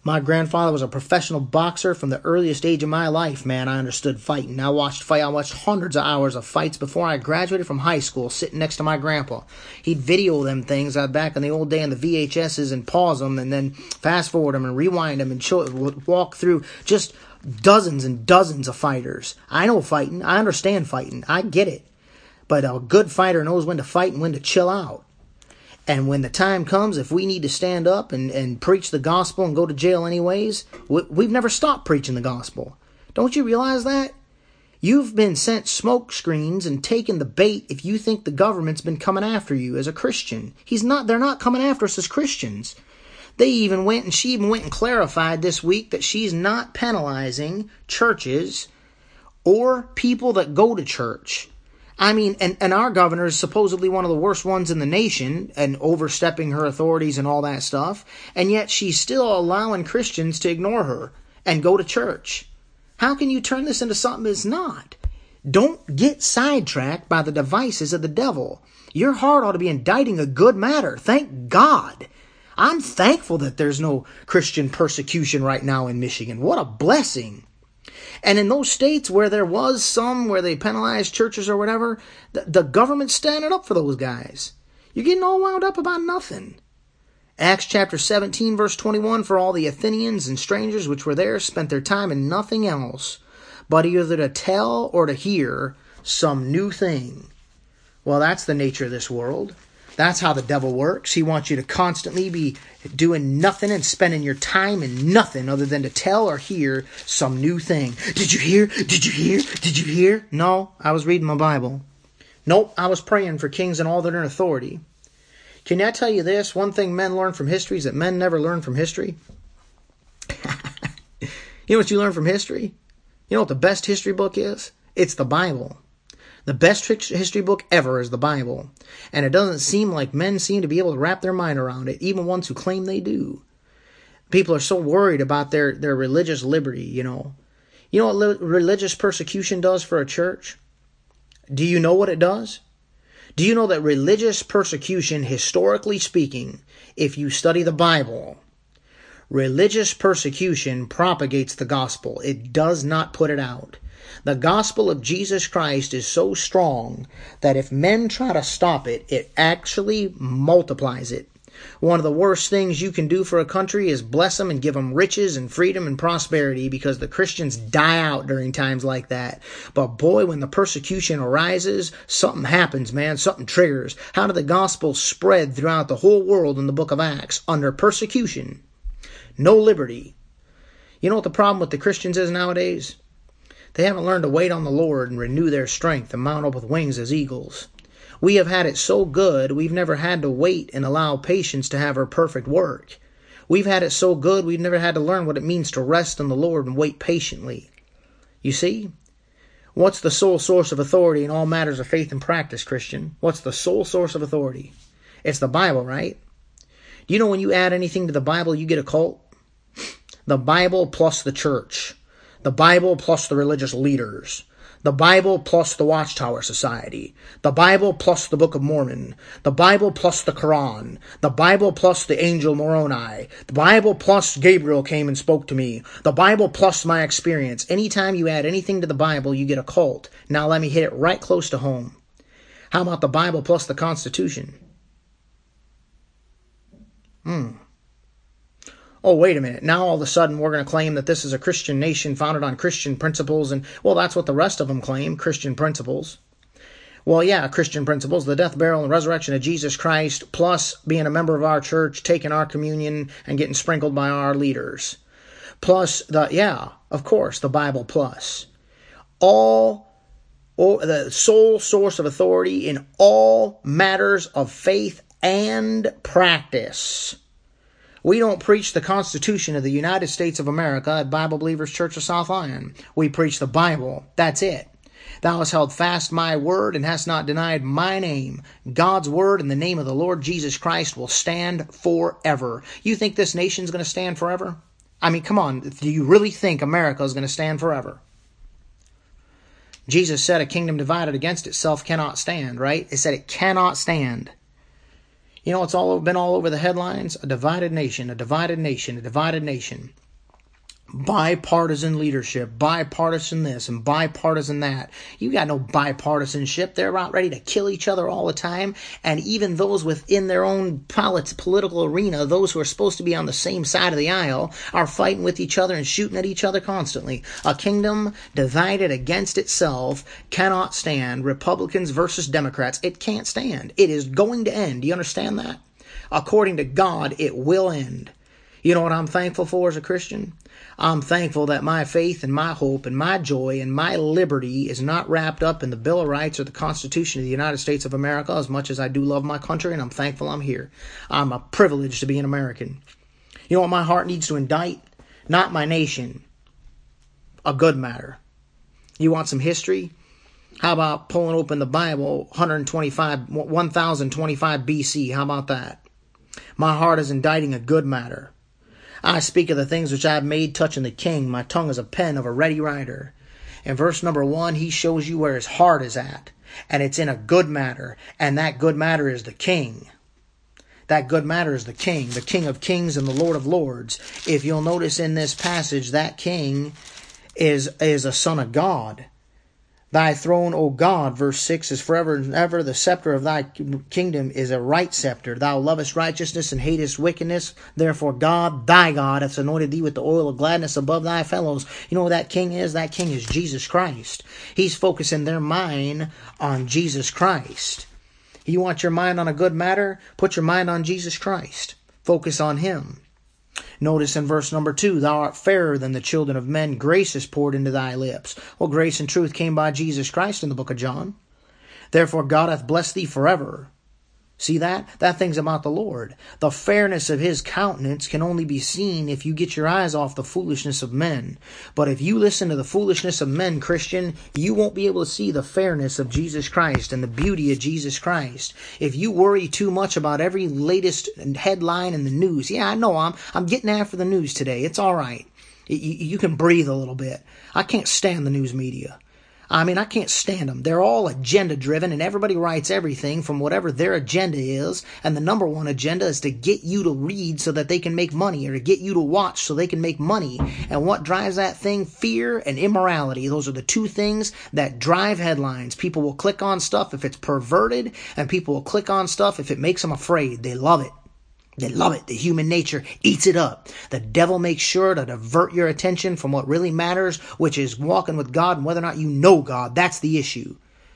Speaker 1: My grandfather was a professional boxer from the earliest age of my life, man. I understood fighting. I watched fight. I watched hundreds of hours of fights before I graduated from high school, sitting next to my grandpa. He'd video them things uh, back in the old day on the V H S's and pause them and then fast forward them and rewind them and show, walk through just dozens and dozens of fighters. I know fighting. I understand fighting. I get it. But a good fighter knows when to fight and when to chill out. And when the time comes, if we need to stand up and, and preach the gospel and go to jail anyways, we, we've never stopped preaching the gospel. Don't you realize that? You've been sent smoke screens and taken the bait if you think the government's been coming after you as a Christian. He's not. They're not coming after us as Christians. They even went and she even went and clarified this week that she's not penalizing churches or people that go to church. I mean, and, and our governor is supposedly one of the worst ones in the nation and overstepping her authorities and all that stuff. And yet she's still allowing Christians to ignore her and go to church. How can you turn this into something it's not? Don't get sidetracked by the devices of the devil. Your heart ought to be indicting a good matter. Thank God. I'm thankful that there's no Christian persecution right now in Michigan. What a blessing. And in those states where there was some where they penalized churches or whatever, the, the government's standing up for those guys. You're getting all wound up about nothing. Acts chapter seventeen, verse twenty-one, for all the Athenians and strangers which were there spent their time in nothing else, but either to tell or to hear some new thing. Well, that's the nature of this world. That's how the devil works. He wants you to constantly be doing nothing and spending your time in nothing other than to tell or hear some new thing. Did you hear? Did you hear? Did you hear? No, I was reading my Bible. Nope, I was praying for kings and all that are in authority. Can I tell you this? One thing men learn from history is that men never learn from history. You know what you learn from history? You know what the best history book is? It's the Bible. The best history book ever is the Bible. And it doesn't seem like men seem to be able to wrap their mind around it, even ones who claim they do. People are so worried about their, their religious liberty, you know. You know what li- religious persecution does for a church? Do you know what it does? Do you know that religious persecution, historically speaking, if you study the Bible, religious persecution propagates the gospel. It does not put it out. The gospel of Jesus Christ is so strong that if men try to stop it, it actually multiplies it. One of the worst things you can do for a country is bless them and give them riches and freedom and prosperity, because the Christians die out during times like that. But boy, when the persecution arises, something happens, man. Something triggers. How did the gospel spread throughout the whole world in the book of Acts? Under persecution. No liberty. You know what the problem with the Christians is nowadays? They haven't learned to wait on the Lord and renew their strength and mount up with wings as eagles. We have had it so good, we've never had to wait and allow patience to have her perfect work. We've had it so good, we've never had to learn what it means to rest in the Lord and wait patiently. You see? What's the sole source of authority in all matters of faith and practice, Christian? What's the sole source of authority? It's the Bible, right? Do you know when you add anything to the Bible, you get a cult? The Bible plus the church. The Bible plus the religious leaders. The Bible plus the Watchtower Society. The Bible plus the Book of Mormon. The Bible plus the Quran. The Bible plus the angel Moroni. The Bible plus Gabriel came and spoke to me. The Bible plus my experience. Anytime you add anything to the Bible, you get a cult. Now let me hit it right close to home. How about the Bible plus the Constitution? Hmm. Oh, wait a minute. Now all of a sudden we're going to claim that this is a Christian nation founded on Christian principles. And, well, that's what the rest of them claim, Christian principles. Well, yeah, Christian principles, the death, burial, and resurrection of Jesus Christ, plus being a member of our church, taking our communion, and getting sprinkled by our leaders. Plus, the yeah, of course, the Bible plus. All, or the sole source of authority in all matters of faith and practice. We don't preach the Constitution of the United States of America at Bible Believers Church of South Lyon. We preach the Bible. That's it. Thou hast held fast my word and hast not denied my name. God's word in the name of the Lord Jesus Christ will stand forever. You think this nation's going to stand forever? I mean, come on. Do you really think America is going to stand forever? Jesus said a kingdom divided against itself cannot stand, right? It said it cannot stand. You know, it's all been all over the headlines. A divided nation, a divided nation, a divided nation. Bipartisan leadership, bipartisan this and bipartisan that. You got no bipartisanship. They're about ready to kill each other all the time. And even those within their own polit- political arena, those who are supposed to be on the same side of the aisle, are fighting with each other and shooting at each other constantly. A kingdom divided against itself cannot stand. Republicans versus Democrats, it can't stand. It is going to end. Do you understand that? According to God, it will end. You know what I'm thankful for as a Christian? I'm thankful that my faith and my hope and my joy and my liberty is not wrapped up in the Bill of Rights or the Constitution of the United States of America, as much as I do love my country, and I'm thankful I'm here. I'm a privilege to be an American. You know what my heart needs to indict? Not my nation. A good matter. You want some history? How about pulling open the Bible, one twenty-five, one thousand twenty-five B C? How about that? My heart is indicting a good matter. I speak of the things which I have made touching the king. My tongue is a pen of a ready writer. In verse number one, he shows you where his heart is at. And it's in a good matter. And that good matter is the king. That good matter is the king. The King of kings and the Lord of lords. If you'll notice in this passage, that king is, is a son of God. Thy throne, O God, verse six, is forever and ever. The scepter of thy kingdom is a right scepter. Thou lovest righteousness and hatest wickedness. Therefore God, thy God, hath anointed thee with the oil of gladness above thy fellows. You know who that king is? That king is Jesus Christ. He's focusing their mind on Jesus Christ. You want your mind on a good matter? Put your mind on Jesus Christ. Focus on him. Notice in verse number two, thou art fairer than the children of men. Grace is poured into thy lips. Well, grace and truth came by Jesus Christ in the book of John. Therefore God hath blessed thee forever. See that? That thing's about the Lord. The fairness of his countenance can only be seen if you get your eyes off the foolishness of men. But if you listen to the foolishness of men, Christian, you won't be able to see the fairness of Jesus Christ and the beauty of Jesus Christ. If you worry too much about every latest headline in the news, yeah, I know I'm I'm getting after the news today. It's all right. You, you can breathe a little bit. I can't stand the news media. I mean, I can't stand them. They're all agenda-driven, and everybody writes everything from whatever their agenda is, and the number one agenda is to get you to read so that they can make money, or to get you to watch so they can make money. And what drives that thing? Fear and immorality. Those are the two things that drive headlines. People will click on stuff if it's perverted, and people will click on stuff if it makes them afraid. They love it. They love it. The human nature eats it up. The devil makes sure to divert your attention from what really matters, which is walking with God and whether or not you know God. That's the issue.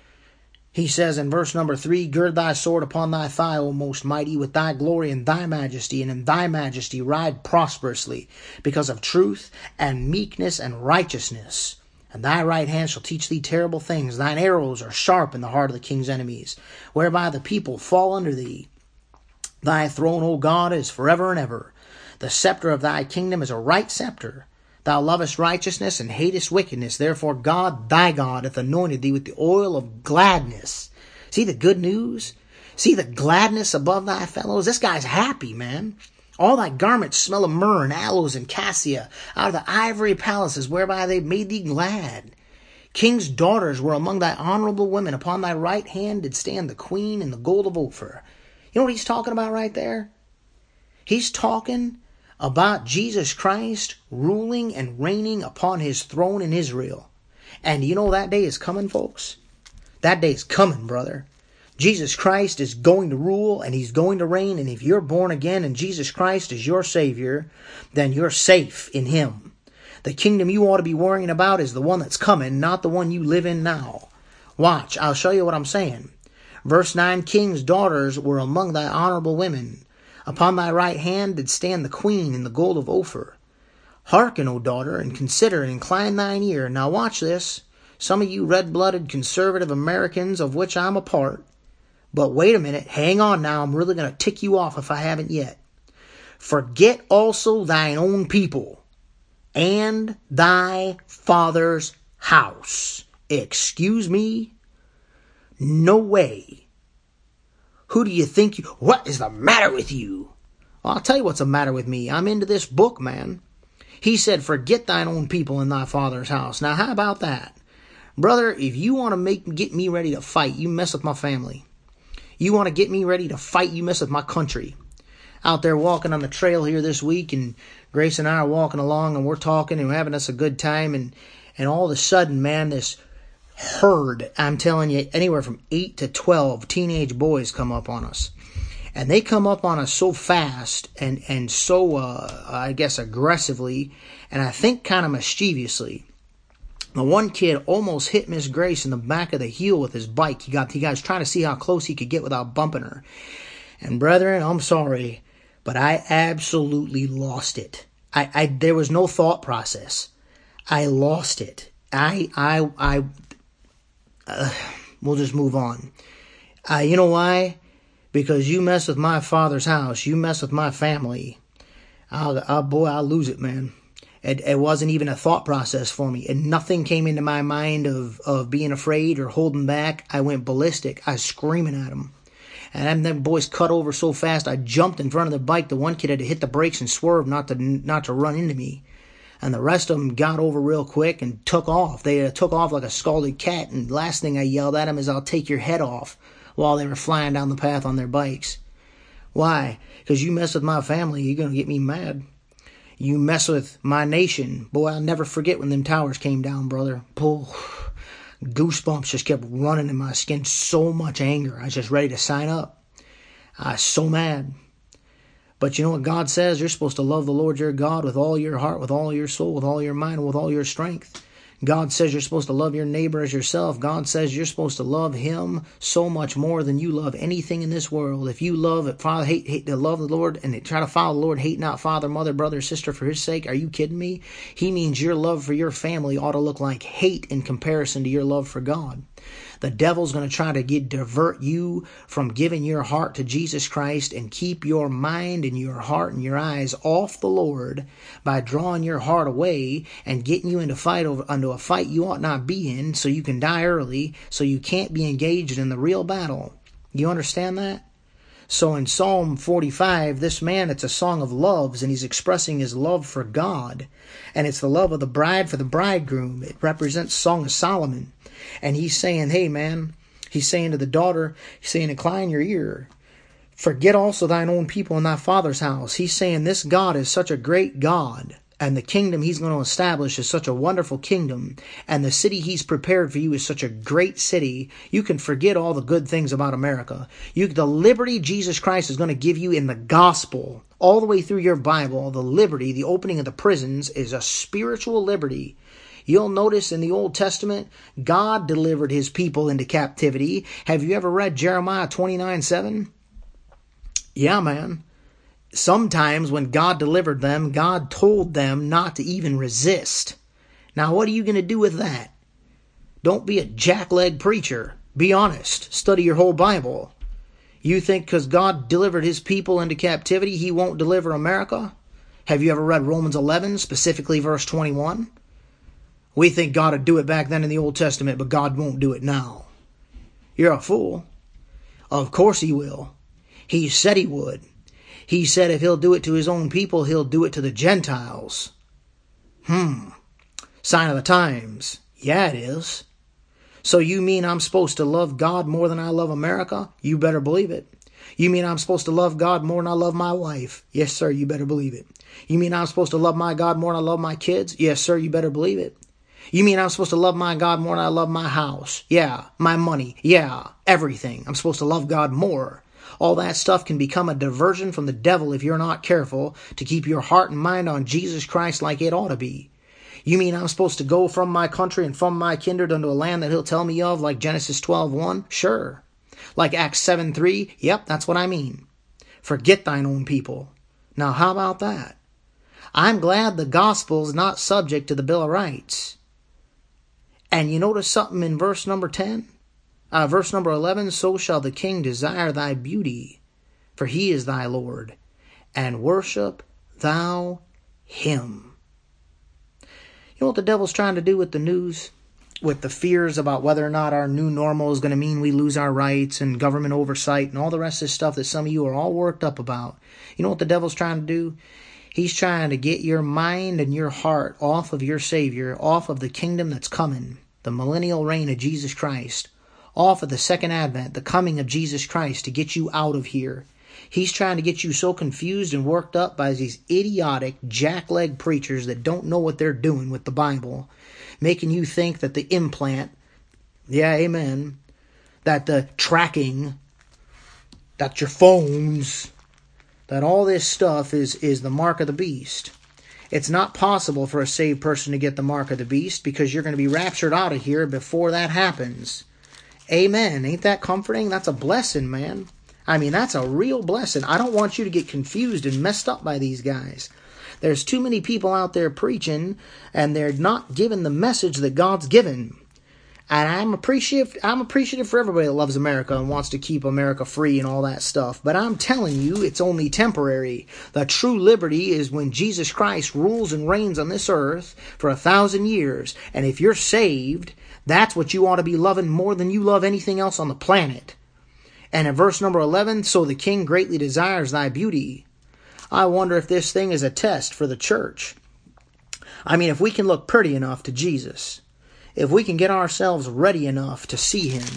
Speaker 1: He says in verse number three, gird thy sword upon thy thigh, O most mighty, with thy glory and thy majesty, and in thy majesty ride prosperously, because of truth and meekness and righteousness. And thy right hand shall teach thee terrible things. Thine arrows are sharp in the heart of the king's enemies, whereby the people fall under thee. Thy throne, O God, is forever and ever. The scepter of thy kingdom is a right scepter. Thou lovest righteousness and hatest wickedness. Therefore God, thy God, hath anointed thee with the oil of gladness. See the good news? See the gladness above thy fellows? This guy's happy, man. All thy garments smell of myrrh and aloes and cassia, out of the ivory palaces whereby they made thee glad. King's daughters were among thy honorable women. Upon thy right hand did stand the queen in the gold of Ophir. You know what he's talking about right there? He's talking about Jesus Christ ruling and reigning upon his throne in Israel. And you know that day is coming, folks? That day is coming, brother. Jesus Christ is going to rule and he's going to reign. And if you're born again and Jesus Christ is your Savior, then you're safe in him. The kingdom you ought to be worrying about is the one that's coming, not the one you live in now. Watch, I'll show you what I'm saying. Verse nine, king's daughters were among thy honorable women. Upon thy right hand did stand the queen in the gold of Ophir. Hearken, O daughter, and consider and incline thine ear. Now watch this. Some of you red-blooded conservative Americans, of which I'm a part. But wait a minute. Hang on now. I'm really going to tick you off if I haven't yet. Forget also thine own people and thy father's house. Excuse me? No way. Who do you think you... What is the matter with you? Well, I'll tell you what's the matter with me. I'm into this book, man. He said, forget thine own people in thy father's house. Now, how about that? Brother, if you want to make get me ready to fight, you mess with my family. You want to get me ready to fight? You mess with my country. Out there walking on the trail here this week, and Grace and I are walking along, and we're talking and we're having us a good time, and and all of a sudden, man, this herd, I'm telling you, anywhere from eight to twelve teenage boys come up on us. And they come up on us so fast and, and so, uh, I guess, aggressively, and I think kind of mischievously. The one kid almost hit Miss Grace in the back of the heel with his bike. He got, he got trying to see how close he could get without bumping her. And brethren, I'm sorry, but I absolutely lost it. I, I there was no thought process. I lost it. I, I, I, uh, we'll just move on. Uh, you know why? Because you mess with my father's house, you mess with my family, I'll, I'll boy, I'll lose it, man. It, it wasn't even a thought process for me, and nothing came into my mind of, of being afraid or holding back. I went ballistic. I was screaming at them. And then them boys cut over so fast, I jumped in front of the bike. The one kid had to hit the brakes and swerve not to not to run into me. And the rest of them got over real quick and took off. They uh, took off like a scalded cat, and the last thing I yelled at them is, "I'll take your head off," while they were flying down the path on their bikes. Why? Because you mess with my family, you're going to get me mad. You mess with my nation. Boy, I'll never forget when them towers came down, brother. Pull. Goosebumps just kept running in my skin. So much anger. I was just ready to sign up. I was so mad. But you know what God says? You're supposed to love the Lord your God with all your heart, with all your soul, with all your mind, with all your strength. God says you're supposed to love your neighbor as yourself. God says you're supposed to love him so much more than you love anything in this world. If you love it, Father, hate, hate to love the Lord and try to follow the Lord, hate not father, mother, brother, sister for his sake. Are you kidding me? He means your love for your family ought to look like hate in comparison to your love for God. The devil's going to try to get divert you from giving your heart to Jesus Christ and keep your mind and your heart and your eyes off the Lord by drawing your heart away and getting you into fight over into a fight you ought not be in, so you can die early, so you can't be engaged in the real battle. You understand that? So in Psalm forty-five, this man, it's a song of loves, and he's expressing his love for God. And it's the love of the bride for the bridegroom. It represents Song of Solomon. And he's saying, hey man, he's saying to the daughter, he's saying, incline your ear. Forget also thine own people in thy father's house. He's saying this God is such a great God. And the kingdom he's going to establish is such a wonderful kingdom. And the city he's prepared for you is such a great city. You can forget all the good things about America. You, the liberty Jesus Christ is going to give you in the gospel, all the way through your Bible, the liberty, the opening of the prisons is a spiritual liberty. You'll notice in the Old Testament, God delivered his people into captivity. Have you ever read Jeremiah twenty-nine seven? Yeah, man. Sometimes when God delivered them, God told them not to even resist. Now, what are you going to do with that? Don't be a jackleg preacher. Be honest. Study your whole Bible. You think because God delivered his people into captivity, he won't deliver America? Have you ever read Romans eleven, specifically verse twenty-one? We think God would do it back then in the Old Testament, but God won't do it now. You're a fool. Of course he will. He said he would. He said if he'll do it to his own people, he'll do it to the Gentiles. Hmm. Sign of the times. Yeah, it is. So you mean I'm supposed to love God more than I love America? You better believe it. You mean I'm supposed to love God more than I love my wife? Yes, sir, you better believe it. You mean I'm supposed to love my God more than I love my kids? Yes, sir, you better believe it. You mean I'm supposed to love my God more than I love my house? Yeah. My money? Yeah. Everything. I'm supposed to love God more. All that stuff can become a diversion from the devil if you're not careful to keep your heart and mind on Jesus Christ like it ought to be. You mean I'm supposed to go from my country and from my kindred unto a land that he'll tell me of, like Genesis twelve one? Sure. Like Acts seven three? Yep, that's what I mean. Forget thine own people. Now how about that? I'm glad the gospel's not subject to the Bill of Rights. And you notice something in verse number ten? Uh, verse number eleven, so shall the king desire thy beauty, for he is thy Lord, and worship thou him. You know what the devil's trying to do with the news? With the fears about whether or not our new normal is going to mean we lose our rights and government oversight and all the rest of this stuff that some of you are all worked up about. You know what the devil's trying to do? He's trying to get your mind and your heart off of your Savior, off of the kingdom that's coming, the millennial reign of Jesus Christ, off of the second advent, the coming of Jesus Christ to get you out of here. He's trying to get you so confused and worked up by these idiotic jackleg preachers that don't know what they're doing with the Bible, making you think that the implant, yeah, amen, that the tracking, that your phones, that all this stuff is, is the mark of the beast. It's not possible for a saved person to get the mark of the beast because you're going to be raptured out of here before that happens. Amen. Ain't that comforting? That's a blessing, man. I mean, that's a real blessing. I don't want you to get confused and messed up by these guys. There's too many people out there preaching, and they're not giving the message that God's given. And I'm appreciative, I'm appreciative for everybody that loves America and wants to keep America free and all that stuff. But I'm telling you, it's only temporary. The true liberty is when Jesus Christ rules and reigns on this earth for a thousand years. And if you're saved, that's what you ought to be loving more than you love anything else on the planet. And in verse number eleven, so the king greatly desires thy beauty. I wonder if this thing is a test for the church. I mean, if we can look pretty enough to Jesus, if we can get ourselves ready enough to see him,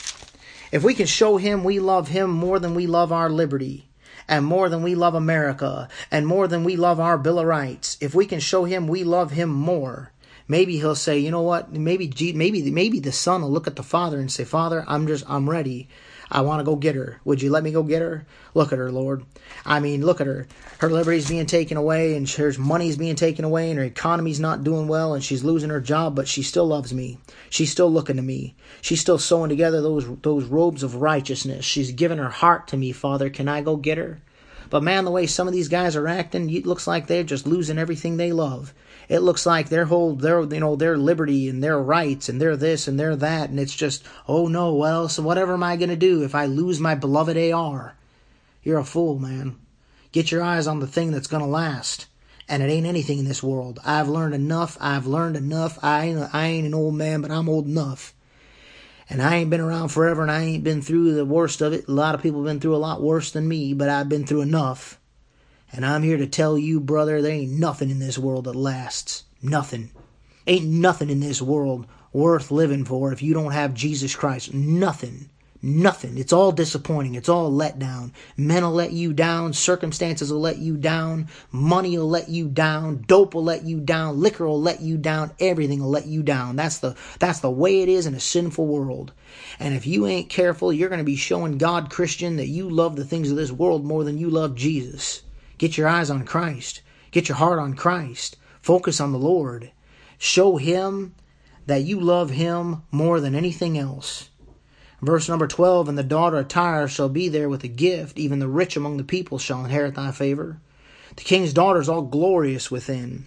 Speaker 1: if we can show him we love him more than we love our liberty, and more than we love America, and more than we love our Bill of Rights, if we can show him we love him more, maybe he'll say, you know what, maybe maybe maybe the son will look at the father and say, Father, I'm just, I'm ready. I want to go get her. Would you let me go get her? Look at her, Lord. I mean, look at her. Her liberty's being taken away, and her money's being taken away, and her economy's not doing well, and she's losing her job, but she still loves me. She's still looking to me. She's still sewing together those those robes of righteousness. She's given her heart to me, Father. Can I go get her? But man, the way some of these guys are acting, it looks like they're just losing everything they love. It looks like their whole, their, you know, their liberty and their rights and their this and their that. And it's just, oh no, well, so whatever am I going to do if I lose my beloved A R? You're a fool, man. Get your eyes on the thing that's going to last. And it ain't anything in this world. I've learned enough. I've learned enough. I ain't, I ain't an old man, but I'm old enough. And I ain't been around forever, and I ain't been through the worst of it. A lot of people have been through a lot worse than me, but I've been through enough. And I'm here to tell you, brother, there ain't nothing in this world that lasts. Nothing. Ain't nothing in this world worth living for if you don't have Jesus Christ. Nothing. Nothing. It's all disappointing. It's all let down. Men will let you down. Circumstances will let you down. Money will let you down. Dope will let you down. Liquor will let you down. Everything will let you down. That's the that's the way it is in a sinful world. And if you ain't careful, you're going to be showing God, Christian, that you love the things of this world more than you love Jesus. Get your eyes on Christ. Get your heart on Christ. Focus on the Lord. Show him that you love him more than anything else. Verse number twelve, and the daughter of Tyre shall be there with a gift, even the rich among the people shall inherit thy favor. The king's daughter is all glorious within.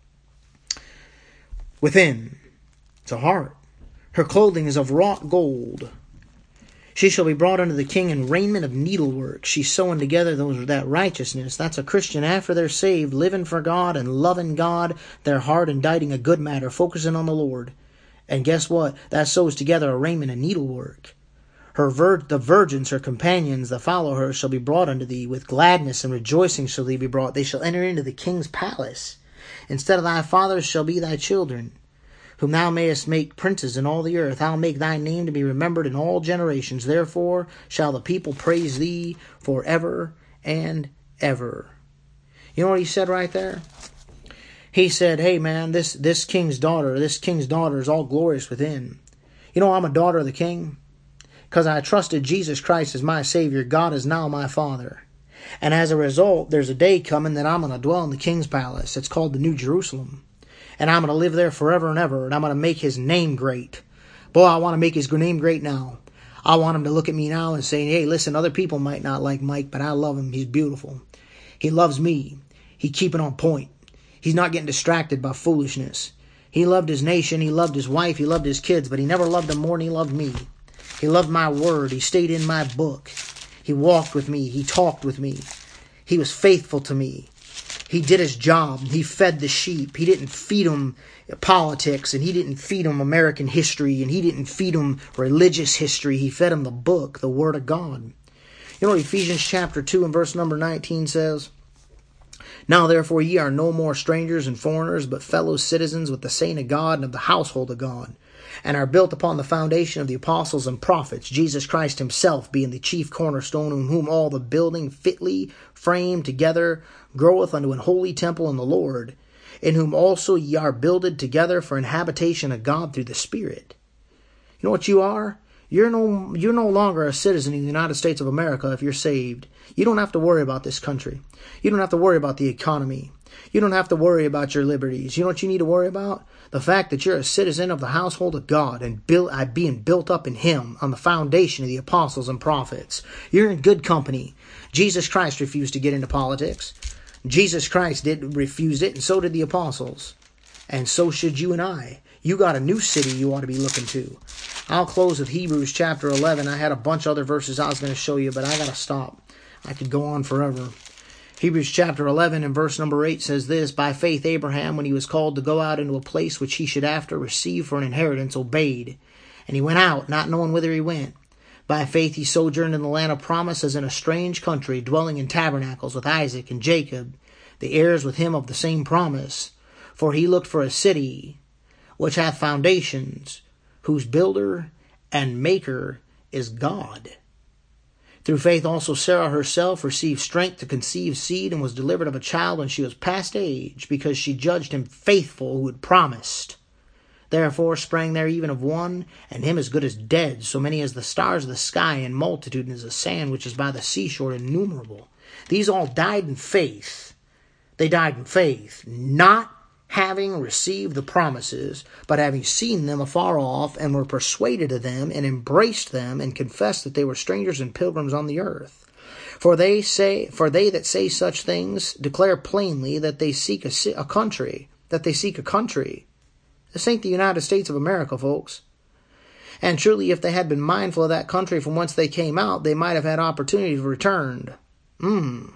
Speaker 1: Within. It's a heart. Her clothing is of wrought gold. She shall be brought unto the king in raiment of needlework. She's sewing together those that righteousness. That's a Christian after they're saved, living for God and loving God, their heart inditing a good matter, focusing on the Lord. And guess what? That sews together a raiment of needlework. Her vir- the virgins, her companions that follow her, shall be brought unto thee. With gladness and rejoicing shall they be brought. They shall enter into the king's palace. Instead of thy fathers shall be thy children, whom thou mayest make princes in all the earth. I'll make thy name to be remembered in all generations. Therefore shall the people praise thee forever and ever. You know what he said right there? He said, hey man, this, this king's daughter, this king's daughter is all glorious within. You know, I'm a daughter of the king. Because I trusted Jesus Christ as my Savior, God is now my Father. And as a result, there's a day coming that I'm going to dwell in the King's Palace. It's called the New Jerusalem. And I'm going to live there forever and ever. And I'm going to make his name great. Boy, I want to make his name great now. I want him to look at me now and say, hey, listen, other people might not like Mike, but I love him. He's beautiful. He loves me. He's keeping on point. He's not getting distracted by foolishness. He loved his nation. He loved his wife. He loved his kids. But he never loved them more than he loved me. He loved my word. He stayed in my book. He walked with me. He talked with me. He was faithful to me. He did his job. He fed the sheep. He didn't feed them politics, and he didn't feed them American history, and he didn't feed them religious history. He fed them the book, the Word of God. You know what Ephesians chapter two and verse number nineteen says? Now therefore ye are no more strangers and foreigners, but fellow citizens with the saints of God and of the household of God, and are built upon the foundation of the apostles and prophets, Jesus Christ himself being the chief cornerstone, in whom all the building fitly framed together groweth unto an holy temple in the Lord, in whom also ye are builded together for an habitation of God through the Spirit. You know what you are? You're no, you're no longer a citizen of the United States of America if you're saved. You don't have to worry about this country. You don't have to worry about the economy. You don't have to worry about your liberties. You know what you need to worry about? The fact that you're a citizen of the household of God and built, uh, being built up in Him on the foundation of the apostles and prophets. You're in good company. Jesus Christ refused to get into politics. Jesus Christ did refuse it, and so did the apostles. And so should you and I. You got a new city you ought to be looking to. I'll close with Hebrews chapter eleven. I had a bunch of other verses I was going to show you, but I got to stop. I could go on forever. Hebrews chapter eleven and verse number eight says this, By faith Abraham, when he was called to go out into a place which he should after receive for an inheritance, obeyed. And he went out, not knowing whither he went. By faith he sojourned in the land of promise as in a strange country, dwelling in tabernacles with Isaac and Jacob, the heirs with him of the same promise. For he looked for a city which hath foundations, whose builder and maker is God. Through faith also Sarah herself received strength to conceive seed, and was delivered of a child when she was past age, because she judged him faithful who had promised. Therefore sprang there even of one, and him as good as dead, so many as the stars of the sky, and multitude as the sand which is by the seashore, innumerable. These all died in faith. They died in faith, not having received the promises, but having seen them afar off, and were persuaded of them, and embraced them, and confessed that they were strangers and pilgrims on the earth. For they say, for they that say such things declare plainly that they seek a, a country, that they seek a country. This ain't the United States of America, folks. And truly, if they had been mindful of that country from whence they came out, they might have had opportunity to return. Mmm.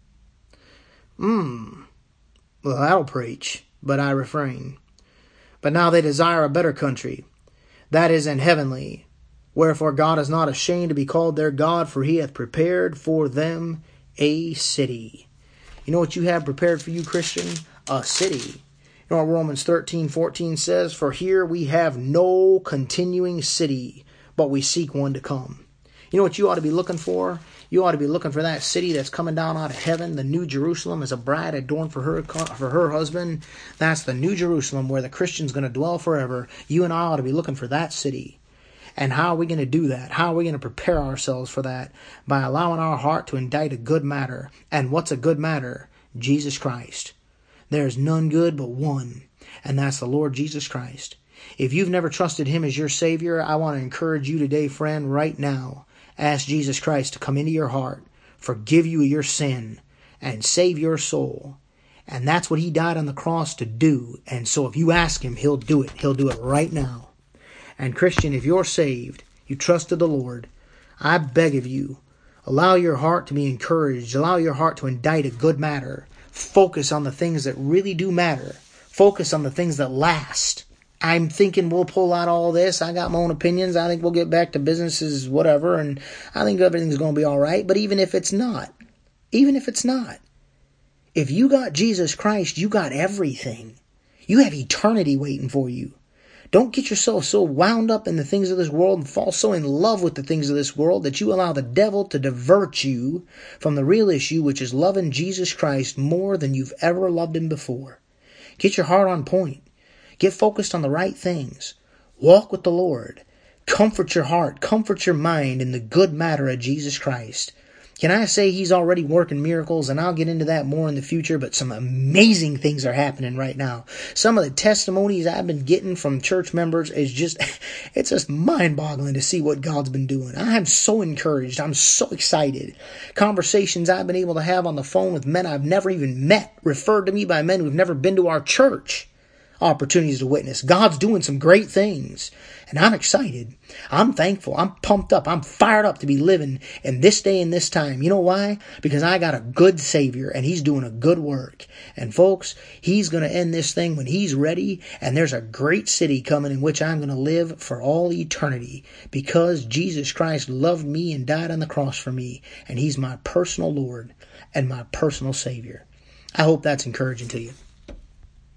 Speaker 1: Mmm. Well, that'll preach. But I refrain. But now they desire a better country, that is in heavenly. Wherefore God is not ashamed to be called their God, for he hath prepared for them a city. You know what you have prepared for you, Christian? A city. You know what Romans thirteen fourteen says? For here we have no continuing city, but we seek one to come. You know what you ought to be looking for? You ought to be looking for that city that's coming down out of heaven, the New Jerusalem, as a bride adorned for her for her husband. That's the New Jerusalem where the Christian's going to dwell forever. You and I ought to be looking for that city. And how are we going to do that? How are we going to prepare ourselves for that? By allowing our heart to indict a good matter. And what's a good matter? Jesus Christ. There is none good but one, and that's the Lord Jesus Christ. If you've never trusted him as your Savior, I want to encourage you today, friend, right now. Ask Jesus Christ to come into your heart, forgive you your sin, and save your soul. And that's what he died on the cross to do. And so if you ask him, he'll do it. He'll do it right now. And Christian, if you're saved, you trusted the Lord, I beg of you, allow your heart to be encouraged. Allow your heart to indict a good matter. Focus on the things that really do matter. Focus on the things that last. I'm thinking we'll pull out all this. I got my own opinions. I think we'll get back to businesses, whatever, and I think everything's going to be all right. But even if it's not, even if it's not, if you got Jesus Christ, you got everything. You have eternity waiting for you. Don't get yourself so wound up in the things of this world and fall so in love with the things of this world that you allow the devil to divert you from the real issue, which is loving Jesus Christ more than you've ever loved him before. Get your heart on point. Get focused on the right things. Walk with the Lord. Comfort your heart. Comfort your mind in the good matter of Jesus Christ. Can I say he's already working miracles? And I'll get into that more in the future, but some amazing things are happening right now. Some of the testimonies I've been getting from church members is just, it's just mind-boggling to see what God's been doing. I'm so encouraged. I'm so excited. Conversations I've been able to have on the phone with men I've never even met, referred to me by men who've never been to our church. Opportunities to witness. God's doing some great things. And I'm excited. I'm thankful. I'm pumped up. I'm fired up to be living in this day and this time. You know why? Because I got a good Savior and he's doing a good work. And folks, he's going to end this thing when he's ready. And there's a great city coming in which I'm going to live for all eternity. Because Jesus Christ loved me and died on the cross for me. And he's my personal Lord and my personal Savior. I hope that's encouraging to you.